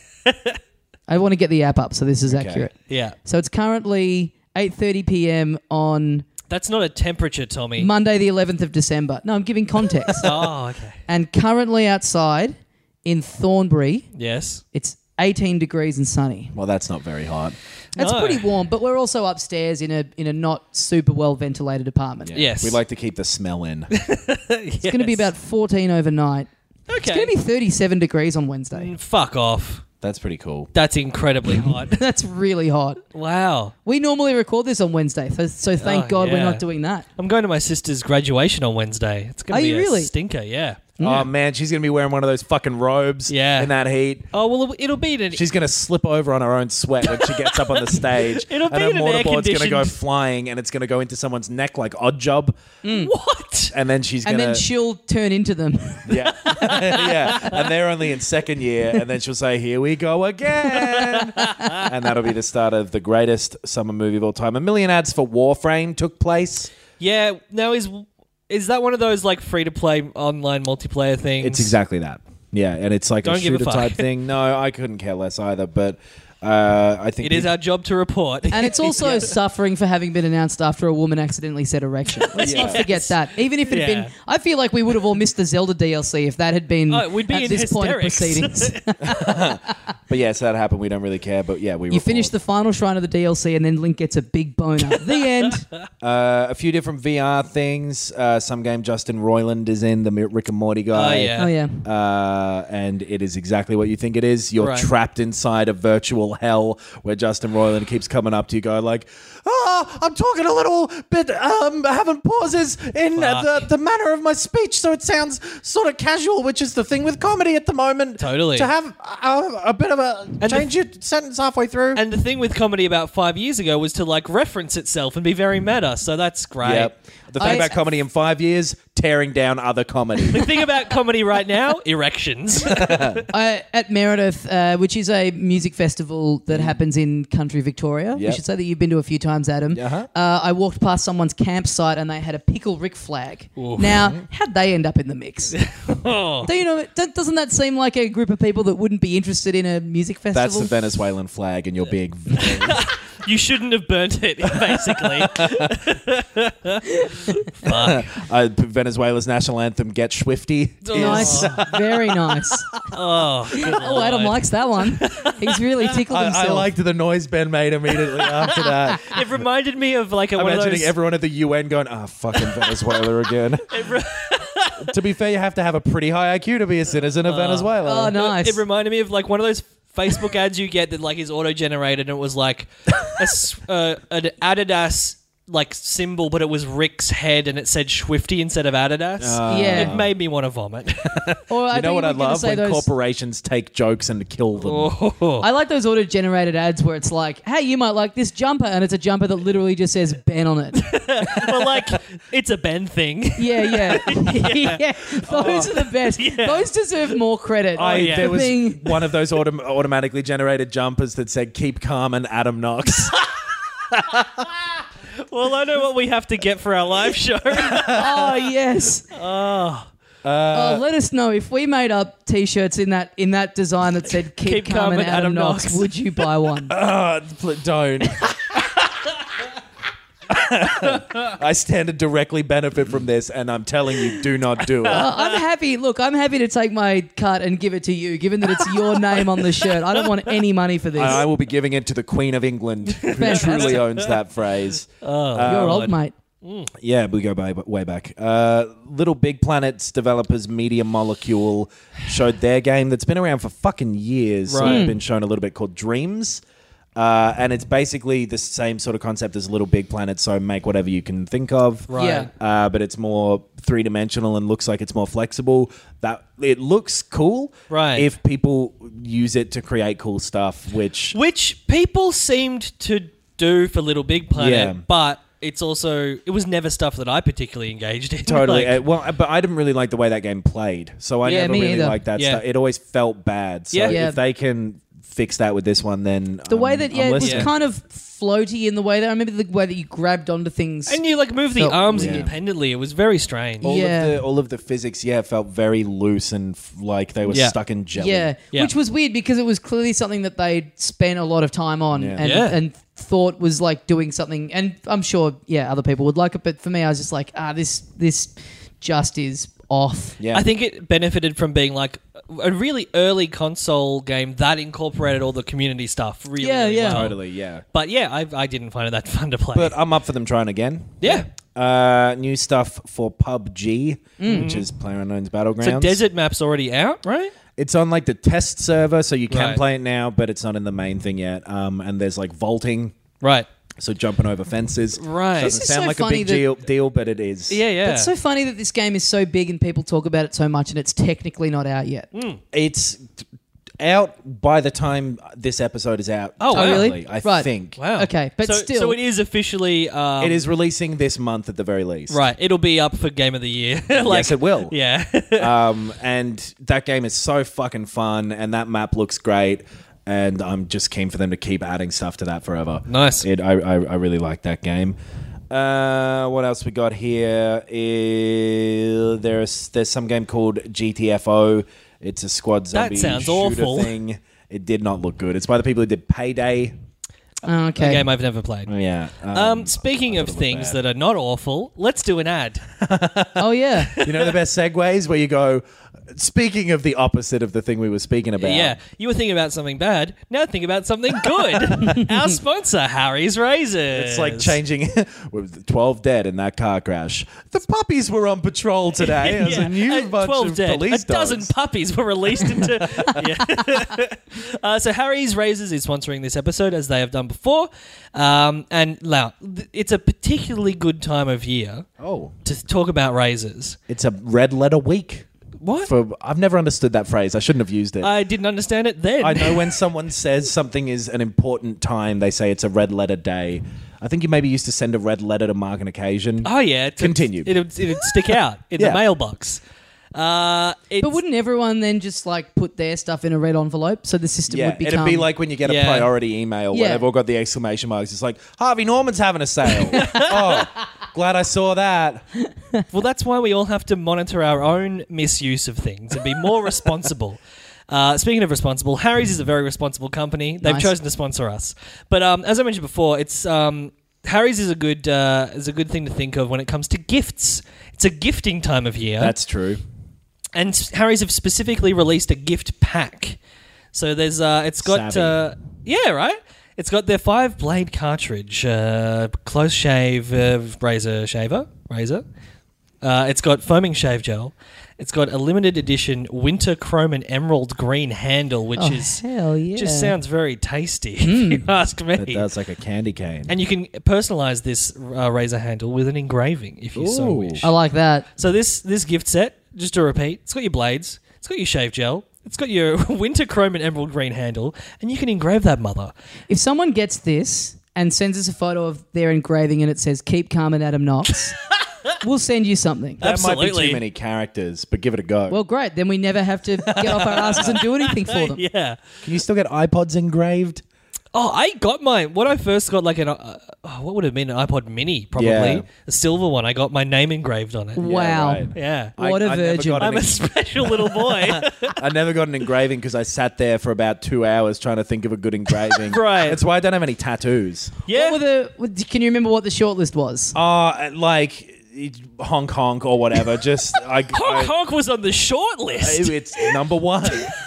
I want to get the app up so this is Okay. accurate. Yeah. So it's currently eight thirty p.m. on That's not a temperature, Tommy. Monday the eleventh of December. No, I'm giving context. oh, okay. And currently outside in Thornbury, Yes. it's eighteen degrees and sunny. Well, that's not very hot. That's No. pretty warm, but we're also upstairs in a in a not super well ventilated apartment. Yeah. Yes. We like to keep the smell in. It's going to be about fourteen overnight. Okay. It's going to be thirty-seven degrees on Wednesday. Mm, Fuck off. That's pretty cool. That's incredibly hot. That's really hot. Wow. We normally record this on Wednesday, so, so thank Oh, God we're yeah. not doing that. I'm going to my sister's graduation on Wednesday. It's going Are to be you a really? stinker, yeah. Oh man, she's gonna be wearing one of those fucking robes. Yeah. in that heat. Oh well, it'll be an, She's gonna slip over on her own sweat when she gets up on the stage. It'll and be her in an mortarboard's gonna go air-conditioned- flying, and it's gonna go into someone's neck like Oddjob. what? And then she's And gonna then she'll turn into them. yeah, yeah. And they're only in second year, and then she'll say, "Here we go again," and that'll be the start of the greatest summer movie of all time. A million ads for Warframe took place. Yeah. Now is is that one of those like free to play online multiplayer things? It's exactly that. Yeah, and it's like Don't a give a shooter fuck. type thing. No, I couldn't care less either, but uh, I think It is we- our job to report. And it's also suffering for having been announced after a woman accidentally said erection. Let's not Yeah. forget that. Even if it had Yeah. been, I feel like we would have all missed the Zelda D L C if that had been Oh, we'd be at in this point of hysterics. proceedings. But yeah, so that happened. We don't really care, but yeah, we You finish the final shrine of the D L C and then Link gets a big boner. The end. Uh, a few different V R things. Uh, some game Justin Roiland is in, the Rick and Morty guy. Oh, yeah. Oh, yeah. Uh, and it is exactly what you think it is. You're Right. trapped inside a virtual hell where Justin Roiland keeps coming up to you, going like, "Oh, I'm talking a little bit, um, having pauses in uh, the Fuck. the manner of my speech, so it sounds sort of casual, which is the thing with comedy at the moment. Totally. to have a, a bit of a the- change your sentence halfway through." And the thing with comedy about five years ago was to like reference itself and be very meta. So that's great. Yep. The thing I- about comedy in five years, tearing down other comedy. The thing about comedy right now, erections. I, at Meredith, uh, which is a music festival that happens in country Victoria. We Yep. should say that you've been to a few times, Adam. Uh-huh. Uh, I walked past someone's campsite and they had a Pickle Rick flag. Now, how'd they end up in the mix? Oh. Do you know? do- Doesn't that seem like a group of people that wouldn't be interested in a music festival? That's the Venezuelan flag, and you're being very You shouldn't have burnt it, basically. Fuck. uh, Venezuela's national anthem, "Get Swifty." Nice, very nice. Oh, good Oh, Adam Lord. likes that one. He's really tickled I, himself. I liked the noise Ben made immediately after that. It reminded me of like a, I'm one of imagining those. everyone at the U N going, "Ah, fucking Venezuela again." To be fair, you have to have a pretty high I Q to be a citizen of Venezuela. Oh, nice. It reminded me of like one of those Facebook ads you get that like is auto generated, and it was like a, s- uh, an Adidas like symbol, but it was Rick's head, and it said Swifty instead of Adidas. Yeah. It made me want to vomit. Or I You know thought what were I gonna love? say When those- corporations take jokes and kill them. Oh. I like those auto-generated ads where it's like, "Hey, you might like this jumper," and it's a jumper that literally just says "Ben" on it. Well, like it's a Ben thing. Yeah, yeah, yeah. Those are the best. Those deserve more credit. I, yeah. There was Being- one of those autom- automatically generated jumpers that said "Keep calm" and Adam Knox. Well, I know what we have to get for our live show. Oh yes. Oh. oh, let us know if we made up T-shirts in that in that design that said "Keep, calm, and Adam, Knox." Knox. Would you buy one? Ah, pl- don't. I stand to directly benefit from this, and I'm telling you, do not do it. Uh, I'm happy. Look, I'm happy to take my cut and give it to you, given that it's your name on the shirt. I don't want any money for this. I I will be giving it to the Queen of England, who Fantastic. truly owns that phrase. You're old, mate. Yeah, we go by, way back. Uh, Little Big Planet's developers, Media Molecule, showed their game that's been around for fucking years. So Right. it's been shown a little bit called Dreams. Uh, and it's basically the same sort of concept as Little Big Planet, so make whatever you can think of. Right. Yeah. Uh, but it's more three-dimensional and looks like it's more flexible. That it looks cool, Right. if people use it to create cool stuff, which... Which people seemed to do for Little Big Planet, Yeah. but it's also it was never stuff that I particularly engaged in. Totally. Like, Uh, well, but I didn't really like the way that game played, so I Yeah, never me really either. liked that Yeah. stuff. It always felt bad. So Yeah. Yeah. if they can fix that with this one, then The um, way that I'm yeah, it was listening. kind of floaty in the way that I remember the way that you grabbed onto things. and you like move the Felt- arms Yeah. independently. It was very strange. all Yeah. of the all of the physics, yeah, felt very loose and f- like they were Yeah. stuck in jelly. Yeah, Yeah. which was weird because it was clearly something that they'd spent a lot of time on Yeah. and, Yeah. and thought was like doing something. And I'm sure, yeah, other people would like it, but for me, I was just like, ah, this this just is off. yeah. I think it benefited from being like a really early console game that incorporated all the community stuff really, Yeah, really yeah. well. totally, yeah. But yeah, I, I didn't find it that fun to play. But I'm up for them trying again. yeah. Uh, new stuff for P U B G, which is PlayerUnknown's Battlegrounds. So Desert Map's already out, right? It's on like the test server, so you can Right. play it now, but it's not in the main thing yet. Um, and there's like vaulting. Right. So jumping over fences. Right. Doesn't This is sound so like a funny big that- deal, deal, but it is. Yeah, yeah. It's so funny that this game is so big and people talk about it so much, and it's technically not out yet. It's out by the time this episode is out. Oh, wow. technically, really? I Right. think. Wow. Okay, but so, still- So it is officially... Um, It is releasing this month at the very least. Right. It'll be up for Game of the Year. like, Yes, it will. Yeah. um, and that game is so fucking fun, and that map looks great, and I'm just keen for them to keep adding stuff to that forever. Nice. It, I, I, I really like that game. Uh, what else we got here? Is, there's there's some game called G T F O. It's a squad zombie sounds shooter awful. thing. It did not look good. It's by the people who did Payday. Oh, A okay. game I've never played. Yeah. Um, speaking of things that are not awful, let's do an ad. Oh, yeah. You know the best segues where you go, speaking of the opposite of the thing we were speaking about. Yeah, you were thinking about something bad. Now think about something good. Our sponsor, Harry's Razors. It's like changing with twelve dead in that car crash. The puppies were on patrol today. There's a new Uh, bunch twelve of dead. police A dozen dogs. puppies were released into. yeah. uh, so Harry's Razors is sponsoring this episode as they have done before, um, and now th- it's a particularly good time of year Oh, to talk about razors. it's a red letter week. What? For I've never understood that phrase. I shouldn't have used it. I didn't understand it then. I know when someone says something is an important time, they say it's a red letter day. I think you maybe used to send a red letter to mark an occasion. Oh yeah, it's, Continue. It'd, it'd stick out in Yeah. the mailbox. Uh, it's, But wouldn't everyone then just like put their stuff in a red envelope so the system Yeah, would become... it'd be like when you get a Yeah. priority email where Yeah. they've all got the exclamation marks. It's like, Harvey Norman's having a sale. Oh, glad I saw that. Well, that's why we all have to monitor our own misuse of things and be more responsible. Uh, speaking of responsible, Harry's is a very responsible company. They've Nice. chosen to sponsor us. But um, as I mentioned before, it's um, Harry's is a good uh, is a good thing to think of when it comes to gifts. It's a gifting time of year. That's true. And s- Harry's have specifically released a gift pack. So there's, uh, it's got, Savvy. uh, yeah, right. It's got their five blade cartridge, uh, close shave uh, razor shaver, razor. Uh, it's got foaming shave gel. It's got a limited edition winter chrome and emerald green handle, which Oh, is hell yeah. just sounds very tasty. If you ask me. It does like a candy cane. And you can personalize this uh, razor handle with an engraving if you so Ooh. wish. I like that. So this this gift set, just to repeat, it's got your blades, it's got your shave gel, it's got your winter chrome and emerald green handle, and you can engrave that mother. If someone gets this and sends us a photo of their engraving and it says, keep calm and Adam Knox, we'll send you something. that might be Absolutely. too many characters, but give it a go. Well, great. Then we never have to get off our asses and do anything for them. Yeah. Can you still get iPods engraved? Oh, I got mine. When I first got like an, uh, oh, what would it have been, an iPod Mini, probably. Yeah. A silver one. I got my name engraved on it. Wow. right. Yeah. What a I never virgin. got an I'm a ex- special little boy. I never got an engraving because I sat there for about two hours trying to think of a good engraving. Right. That's why I don't have any tattoos. yeah. What were the, what- can you remember what the shortlist was? Uh, like honk honk or whatever. Just I, Honk I- Honk was on the short list. it's number one.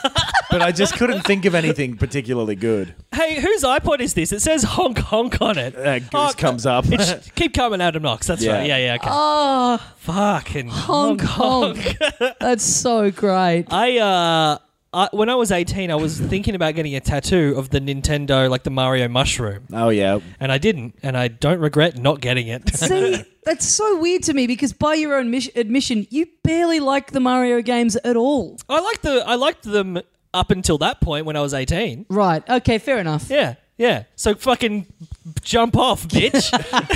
But I just couldn't think of anything particularly good. Hey, whose iPod is this? It says Honk Honk on it. Uh, goose Honk- comes up. It's, keep coming, Adam Knox. That's Yeah. right. Yeah, yeah. Okay. Oh, Fucking honk, honk. That's so great. I uh, I, when I was eighteen, I was thinking about getting a tattoo of the Nintendo, like the Mario mushroom, Oh yeah. and I didn't, and I don't regret not getting it. See, that's so weird to me because by your own mis- admission, you barely like the Mario games at all. I liked the I liked them up until that point when I was eighteen. Right. Okay, fair enough. Yeah, yeah. So fucking jump off, bitch.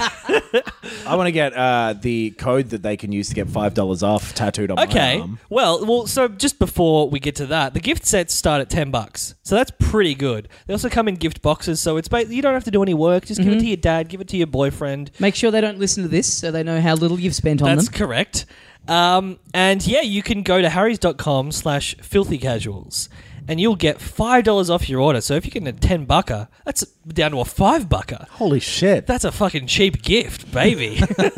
I want to get uh, the code that they can use to get five dollars off tattooed on my Okay. arm. Well, well. So just before we get to that, the gift sets start at ten bucks. So that's pretty good. They also come in gift boxes, so it's ba- you don't have to do any work. Just give it to your dad. Give it to your boyfriend. Make sure they don't listen to this so they know how little you've spent on That's them. correct. Um, and yeah, you can go to harrys.com slash filthy casuals and you'll get five dollars off your order. So if you're getting a ten bucker, that's down to a five bucker. Holy shit. That's a fucking cheap gift, baby.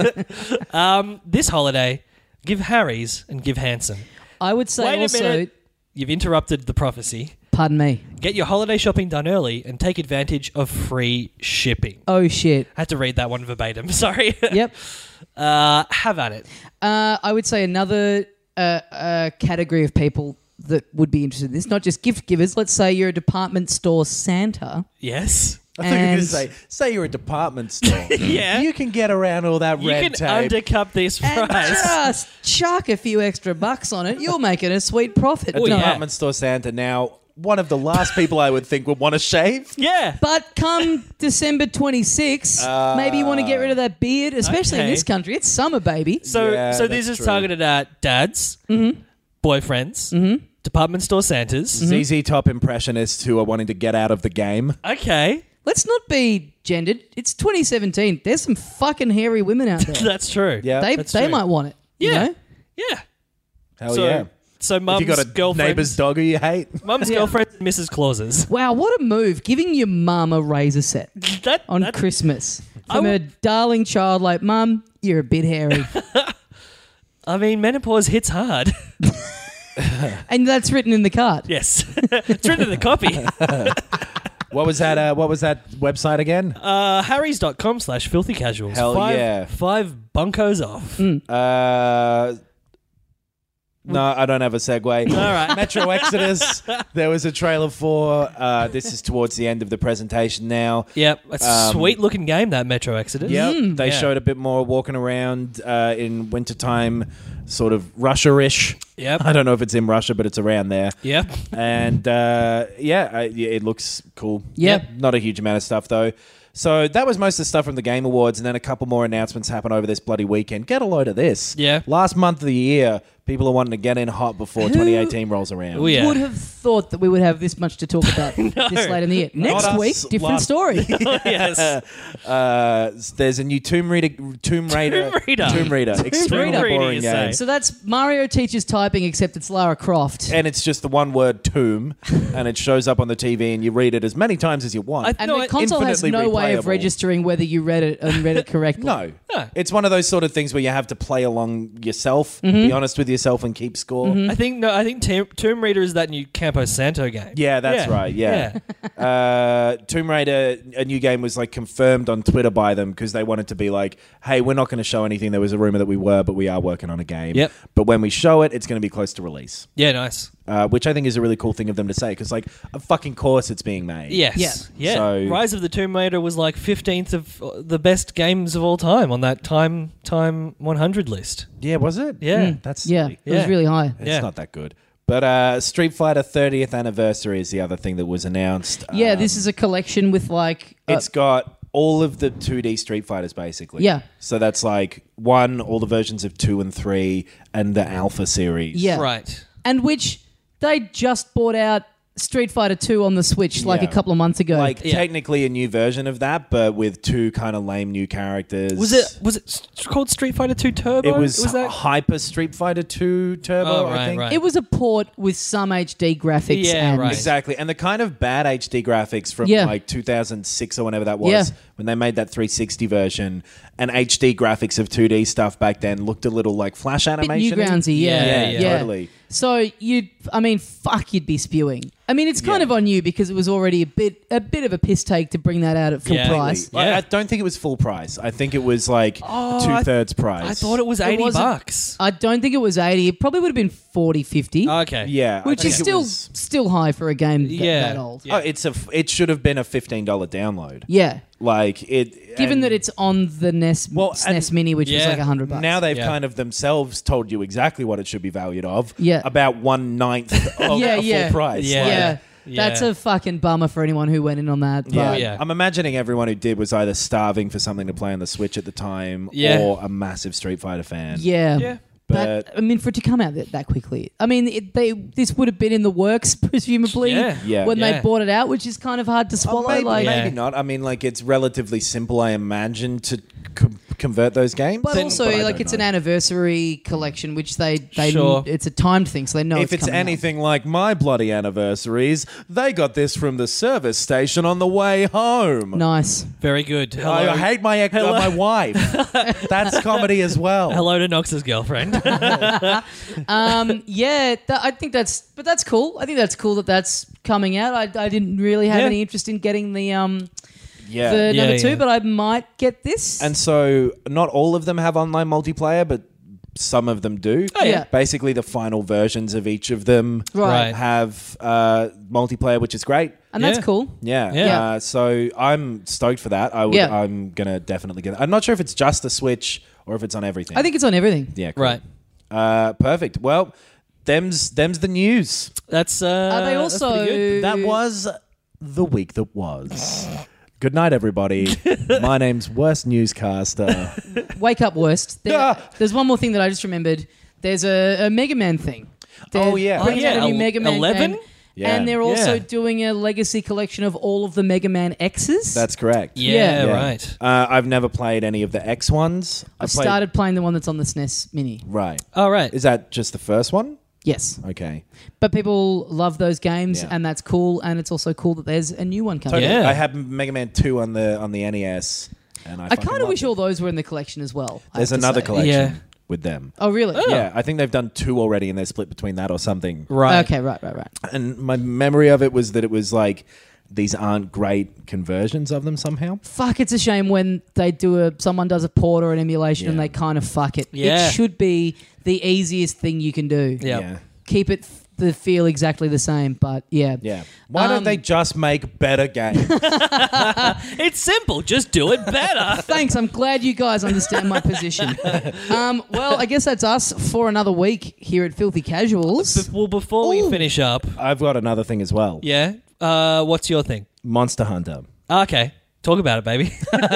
um, this holiday, give Harry's and give Hanson. I would say Wait a also, minute. You've interrupted the prophecy. pardon me. Get your holiday shopping done early and take advantage of free shipping. Oh, shit. I had to read that one verbatim. Sorry. Yep. Uh, have at it. Uh, I would say another uh, uh, category of people that would be interested in this, not just gift givers. Let's say you're a department store Santa. Yes. I thought you were going And- to say, say you're a department store. Yeah. You can get around all that You red can tape. undercut this And price. just chuck a few extra bucks on it. You're making a sweet profit. a Oh, yeah. department store Santa now, one of the last people I would think would want to shave. Yeah. But come December twenty-sixth, maybe you want to get rid of that beard, especially in Okay. this country. It's summer, baby. So, Yeah, so this that's is true. targeted at dads, boyfriends, department store Santas. Z Z Top impressionists who are wanting to get out of the game. Okay, Let's not be gendered. It's twenty seventeen. There's some fucking hairy women out there. that's true. Yeah. they that's they true. might want it. you Yeah, know? yeah. Hell so, yeah. so If mum's you got a girlfriend, neighbour's dog who you hate. mum's girlfriend, Missus Clauses. Wow, what a move. Giving your mum a razor set That on that- Christmas. I From w- a darling child like, Mum, you're a bit hairy. I mean, menopause hits hard. And that's written in the card. Yes, it's written in the copy. What was that? Uh, what was that website again? Uh, Harrys.com slash filthy casuals. Hell five, yeah. Five bunkos off. Uh, no, I don't have a segue. All right. Metro Exodus. There was a trailer for. Uh, this is towards the end of the presentation now. Yep, it's a Um, sweet looking game, that Metro Exodus. Yep. They Yeah. showed a bit more walking around uh, in wintertime, sort of Russia-ish. Yep. I don't know if it's in Russia, but it's around there. Yep. And uh, yeah, I, yeah, it looks cool. Yep. Not a huge amount of stuff though. So that was most of the stuff from the Game Awards, and then a couple more announcements happen over this bloody weekend. Get a load of this. Yeah. Last month of the year, people are wanting to get in hot before Who twenty eighteen rolls around. Oh, yeah. Would have thought that we would have this much to talk about this late in the year. Next us, week, different last- story. yes. Uh, there's a new Tomb Raider. Tomb Raider. Tomb Raider. Tomb Raider. Extremely Raider, boring you game. say. So that's Mario teaches typing, except it's Lara Croft. And it's just the one word tomb, and it shows up on the T V, and you read it as many times as you want. I- And No, the it- console has infinitely no way of replayable. registering whether you read it and read it correctly. No. No. It's one of those sort of things where you have to play along yourself, Mm-hmm. be honest with yourself, and keep score. I think no. I think Tomb, Tomb Raider is that new Campo Santo game. Yeah, that's right. Yeah. uh, Tomb Raider, a new game, was like confirmed on Twitter by them because they wanted to be like, hey, we're not going to show anything. There was a rumor that we were, but we are working on a game. Yep. But when we show it, it's going to be close to release. Yeah. Nice. Uh, which I think is a really cool thing of them to say because, like, of fucking course it's being made. Yes. Yeah. Yeah. So- Rise of the Tomb Raider was like fifteenth of uh, the best games of all time on that time time one hundred list. Yeah, was it? Yeah. That's Yeah, silly. it was Yeah. really high. It's Yeah. not that good. But uh, Street Fighter thirtieth anniversary is the other thing that was announced. Yeah, Um, this is a collection with like. Uh, It's got all of the two D Street Fighters, basically. Yeah. So that's like one, all the versions of two and three, and the Alpha series. yeah. Right. And which they just bought out Street Fighter two on the Switch like Yeah. a couple of months ago. Like Yeah. technically a new version of that, but with two kind of lame new characters. Was it was it s- called Street Fighter two Turbo? It was, was that? Hyper Street Fighter two Turbo, Oh, I right, think. right. it was a port with some H D graphics. Yeah, and right. Exactly. And the kind of bad H D graphics from Yeah. like two thousand six or whenever that was, Yeah. when they made that three sixty version, and H D graphics of two D stuff back then looked a little like Flash Bit animation. Newgroundsy, yeah. Yeah, yeah, yeah. totally. So you'd, I mean, fuck, you'd be spewing. I mean, it's kind Yeah. of on you because it was already a bit, a bit of a piss take to bring that out at full Yeah. price. Like, Yeah. I don't think it was full price. I think it was like Oh, two I- thirds price. I thought it was It eighty wasn't- bucks. I don't think it was eighty. It probably would have been forty, fifty, Okay. Yeah, I which think is it still was- still high for a game that, Yeah. that old. Yeah. Oh, it's a. f- It should have been a fifteen dollar download. Yeah. Like it. Given and that it's on the N E S, Well, S N E S and- Mini, which was Yeah. like a hundred bucks. now they've Yeah. kind of themselves told you exactly what it should be valued of. Yeah. About one ninth of Yeah, a yeah. full price. Yeah. Like, yeah. Yeah. That's a fucking bummer for anyone who went in on that. Yeah. but- yeah. I'm imagining everyone who did was either starving for something to play on the Switch at the time Yeah. or a massive Street Fighter fan. Yeah. Yeah. But, But- I mean, for it to come out that, that quickly, I mean, it, they this would have been in the works presumably Yeah. Yeah. when they Yeah. bought it out, which is kind of hard to Oh, swallow. maybe, like, Yeah. maybe not. I mean, like it's relatively simple, I imagine, to com- convert those games. but also, I like, don't it's know. an anniversary collection, which they they Sure. it's a timed thing, so they know If it's coming out. anything like my bloody anniversaries, they got this from the service station on the way home. Nice. Very good. Hello. I, I hate my ex- uh, my wife. That's comedy as well. Hello to Knox's girlfriend. Um, yeah, th- I think that's, but that's cool. I think that's cool that that's coming out. I, I didn't really have Yeah. any interest in getting the um Yeah. the Yeah, number two, yeah. but I might get this. And so, not all of them have online multiplayer, but some of them do. Oh, yeah. Basically, the final versions of each of them Right. have uh, multiplayer, which is great. And Yeah. that's cool. Yeah. Yeah. Uh, so I'm stoked for that. I would, Yeah. I'm going to definitely get it. I'm not sure if it's just the Switch or if it's on everything. I think it's on everything. Yeah. Cool. Right. Uh, perfect. Well, them's, them's the news. That's uh, Are they that's also? pretty good. That was the week that was. Good night, everybody. My name's Worst Newscaster. Wake up, worst. There- Ah. There's one more thing that I just remembered. There's a, a Mega Man thing. They're Oh, yeah. bringing Oh, out yeah. a new El- Mega Man eleven? game. Yeah. And they're also Yeah. doing a legacy collection of all of the Mega Man X's. That's correct. Yeah, Yeah. right. Uh, I've never played any of the X ones. I've played- started playing the one that's on the S N E S Mini. Right. All right. Is that just the first one? Yes. Okay. But people love those games, Yeah. and that's cool. And it's also cool that there's a new one coming. Totally. Yeah. I had Mega Man two on the on the N E S, and I, I fucking kind of loved wish it. all those were in the collection as well. I There's have to another say. collection Yeah. with them. Oh, really? Yeah, I think they've done two already, and they're split between that or something. Right. Okay, right, right, right. And my memory of it was that it was like these aren't great conversions of them somehow. Fuck, it's a shame when they do a someone does a port or an emulation and Yeah. they kind of fuck it. Yeah. It should be the easiest thing you can do. Yeah. Yeah. Keep it f- the feel exactly the same, but yeah. Yeah. Why Um, don't they just make better games? It's simple. Just do it better. Thanks. I'm glad you guys understand my position. Um, well, I guess that's us for another week here at Filthy Casuals. Well, before we Ooh. finish up, I've got another thing as well. yeah. Uh, what's your thing? Monster Hunter. Okay. Talk about it, baby.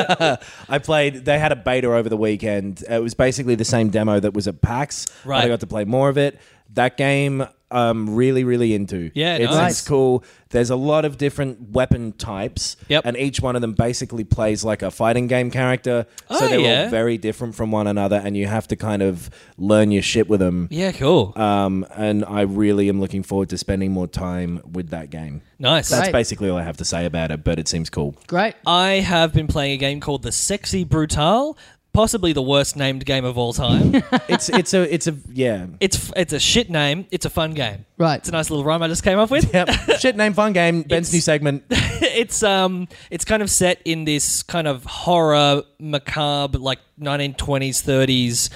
I played. They had a beta over the weekend. It was basically the same demo that was at PAX. but Right. I got to play more of it. That game, I'm really, really into. Yeah, it's, nice. it's cool. There's a lot of different weapon types. Yep. And each one of them basically plays like a fighting game character. So Oh, they're yeah. all very different from one another, and you have to kind of learn your shit with them. yeah, cool. Um, and I really am looking forward to spending more time with that game. Nice. That's Right. basically all I have to say about it, but it seems cool. Great. I have been playing a game called The Sexy Brutal, possibly the worst named game of all time. It's it's a it's a yeah. it's it's a shit name. It's a fun game. Right. It's a nice little rhyme I just came up with. Yep. Shit name fun game. Ben's It's- new segment. it's um it's kind of set in this kind of horror macabre like nineteen twenties thirties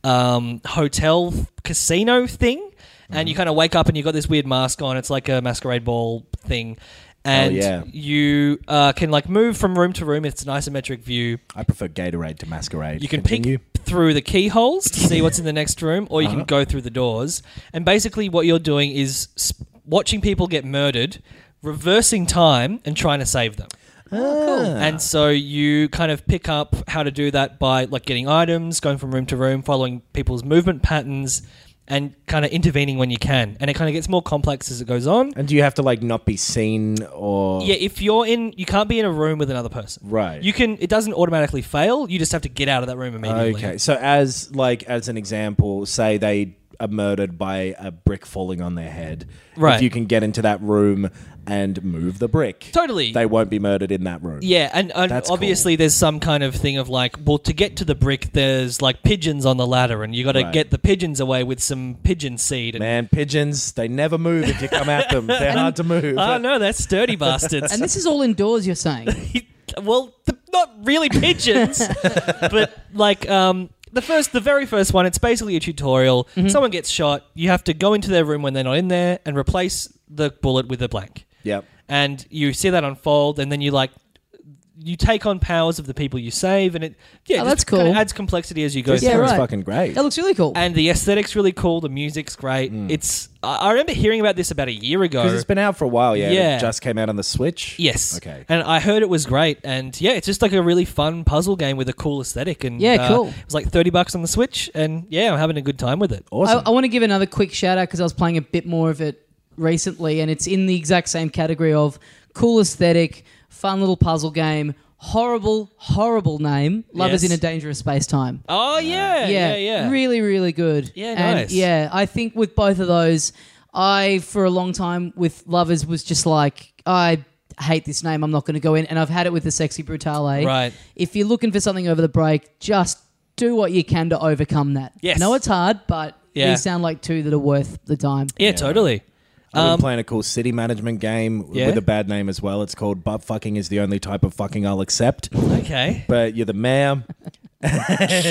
um hotel casino thing, and you kind of wake up and you got this weird mask on. It's like a masquerade ball thing. And yeah. you uh, can like move from room to room. It's an isometric view. I prefer Gatorade to Masquerade. You can Continue. peek through the keyholes to see what's in the next room, or you can go through the doors. And basically, what you're doing is sp- watching people get murdered, reversing time, and trying to save them. Oh, cool. And so you kind of pick up how to do that by like getting items, going from room to room, following people's movement patterns, and kind of intervening when you can. And it kind of gets more complex as it goes on. And do you have to like not be seen or Yeah, if you're in, you can't be in a room with another person. Right. You can. It doesn't automatically fail. You just have to get out of that room immediately. Okay. So as like as an example, say they are murdered by a brick falling on their head. Right. If you can get into that room and move the brick. Totally. They won't be murdered in that room. Yeah, and, and That's obviously there's some kind of thing of like, well, to get to the brick, there's like pigeons on the ladder, and you got to Right. get the pigeons away with some pigeon seed. And, Man, pigeons, they never move if you come at them. They're hard to move. oh no, they're sturdy bastards. And this is all indoors, you're saying? well, th- not really pigeons, but like um, the first, the very first one. It's basically a tutorial. Mm-hmm. Someone gets shot. You have to go into their room when they're not in there and replace the bullet with a blank. Yep. And you see that unfold, and then you like you take on powers of the people you save, and it yeah, Oh, just that's kinda cool. adds complexity as you go This through. Yeah, sounds right. fucking great. That looks really cool. And the aesthetic's really cool. The music's great. Mm. It's I I remember hearing about this about a year ago. Because it's been out for a while, yeah. Yeah. It just came out on the Switch. Yes. Okay. And I heard it was great, and yeah, it's just like a really fun puzzle game with a cool aesthetic. And Yeah, uh, cool. It was like thirty bucks on the Switch, and yeah, I'm having a good time with it. Awesome. I, I want to give another quick shout out because I was playing a bit more of it recently, and it's in the exact same category of cool aesthetic, fun little puzzle game, horrible, horrible name. Love is Yes. in a dangerous space time. Oh yeah, yeah, yeah. Really, really good. Yeah, and nice. yeah, I think with both of those, I for a long time with Lovers was just like I hate this name. I'm not going to go in, and I've had it with the Sexy Brutale. Right. If you're looking for something over the break, just do what you can to overcome that. Yes. I know it's hard, but Yeah. these sound like two that are worth the time. Yeah, totally. I've been Um, playing a cool city management game Yeah? with a bad name as well. It's called Butt Fucking is the Only Type of Fucking I'll Accept. Okay. But you're the mayor. and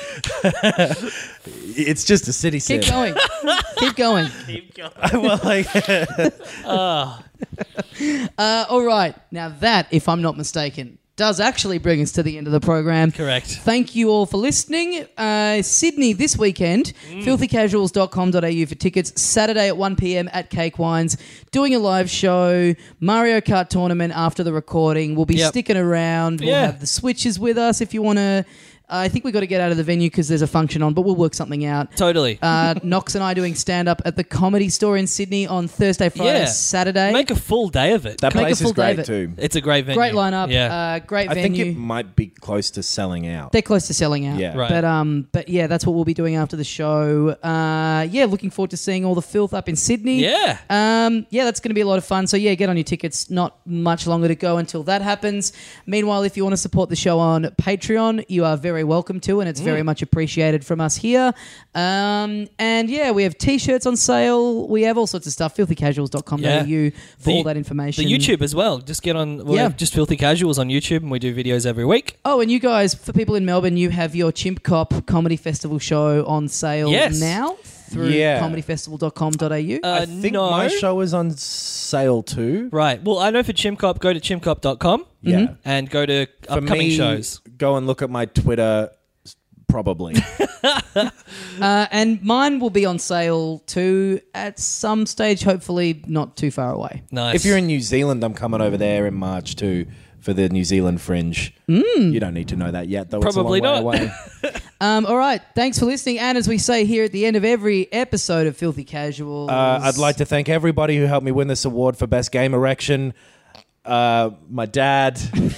It's just a city Keep sim. going. Keep going. Well, like, Uh, all right. Now that, if I'm not mistaken, does actually bring us to the end of the program. Correct. Thank you all for listening. Uh, Sydney this weekend, filthy casuals dot com dot a u for tickets. Saturday at one p.m. at Cake Wines, doing a live show. Mario Kart tournament after the recording. We'll be Yep. sticking around. We'll Yeah. have the switches with us if you want to. I think we've got to get out of the venue because there's a function on, but we'll work something out. Totally. Uh, Knox and I doing stand-up at the Comedy Store in Sydney on Thursday, Friday, Yeah. Saturday. Make a full day of it. that Make a place full is day of great it. too. It's a great venue. Great lineup. Yeah. Uh, great I think venue. it might be close to selling out. They're close to selling out. Yeah. Right. But um, but yeah, that's what we'll be doing after the show. Uh, yeah, looking forward to seeing all the filth up in Sydney. Yeah. Um, yeah, that's going to be a lot of fun. So yeah, get on your tickets. Not much longer to go until that happens. Meanwhile, if you want to support the show on Patreon, you are very welcome to, and it's very much appreciated from us here. Um, and yeah, we have t-shirts on sale. We have all sorts of stuff. filthy casuals dot com dot a u for The- all that information. The YouTube as well. Just get on. We're Yeah. just Filthy Casuals on YouTube, and we do videos every week. Oh, and you guys, for people in Melbourne, you have your Chimp Cop Comedy Festival show on sale Yes. now through Yeah. comedy festival dot com dot a u. Uh, I think no. my show is on sale too. Right. Well, I know for Chimcop, go to chimcop dot com Yeah. and go to For upcoming me, shows. go and look at my Twitter. Probably. Uh, and mine will be on sale too at some stage, hopefully not too far away. Nice. If you're in New Zealand, I'm coming over there in March too for the New Zealand Fringe. Mm. You don't need to know that yet, though. Probably it's a long way not. away. Um, all right. Thanks for listening. And as we say here at the end of every episode of Filthy Casuals, Uh, I'd like to thank everybody who helped me win this award for Best Game Erection. Uh, my dad.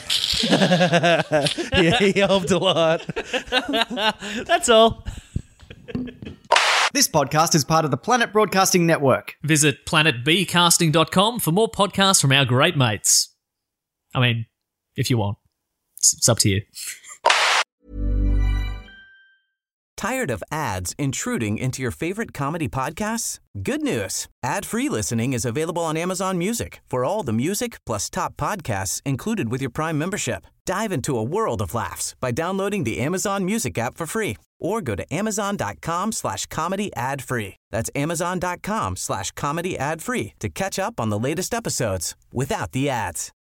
yeah, he helped a lot. That's all. This podcast is part of the Planet Broadcasting Network. Visit planet b casting dot com for more podcasts from our great mates. I mean, if you want. It's, it's up to you. Tired of ads intruding into your favorite comedy podcasts? Good news. Ad-free listening is available on Amazon Music for all the music plus top podcasts included with your Prime membership. Dive into a world of laughs by downloading the Amazon Music app for free or go to amazon.com slash comedy ad free. That's amazon.com slash comedy ad free to catch up on the latest episodes without the ads.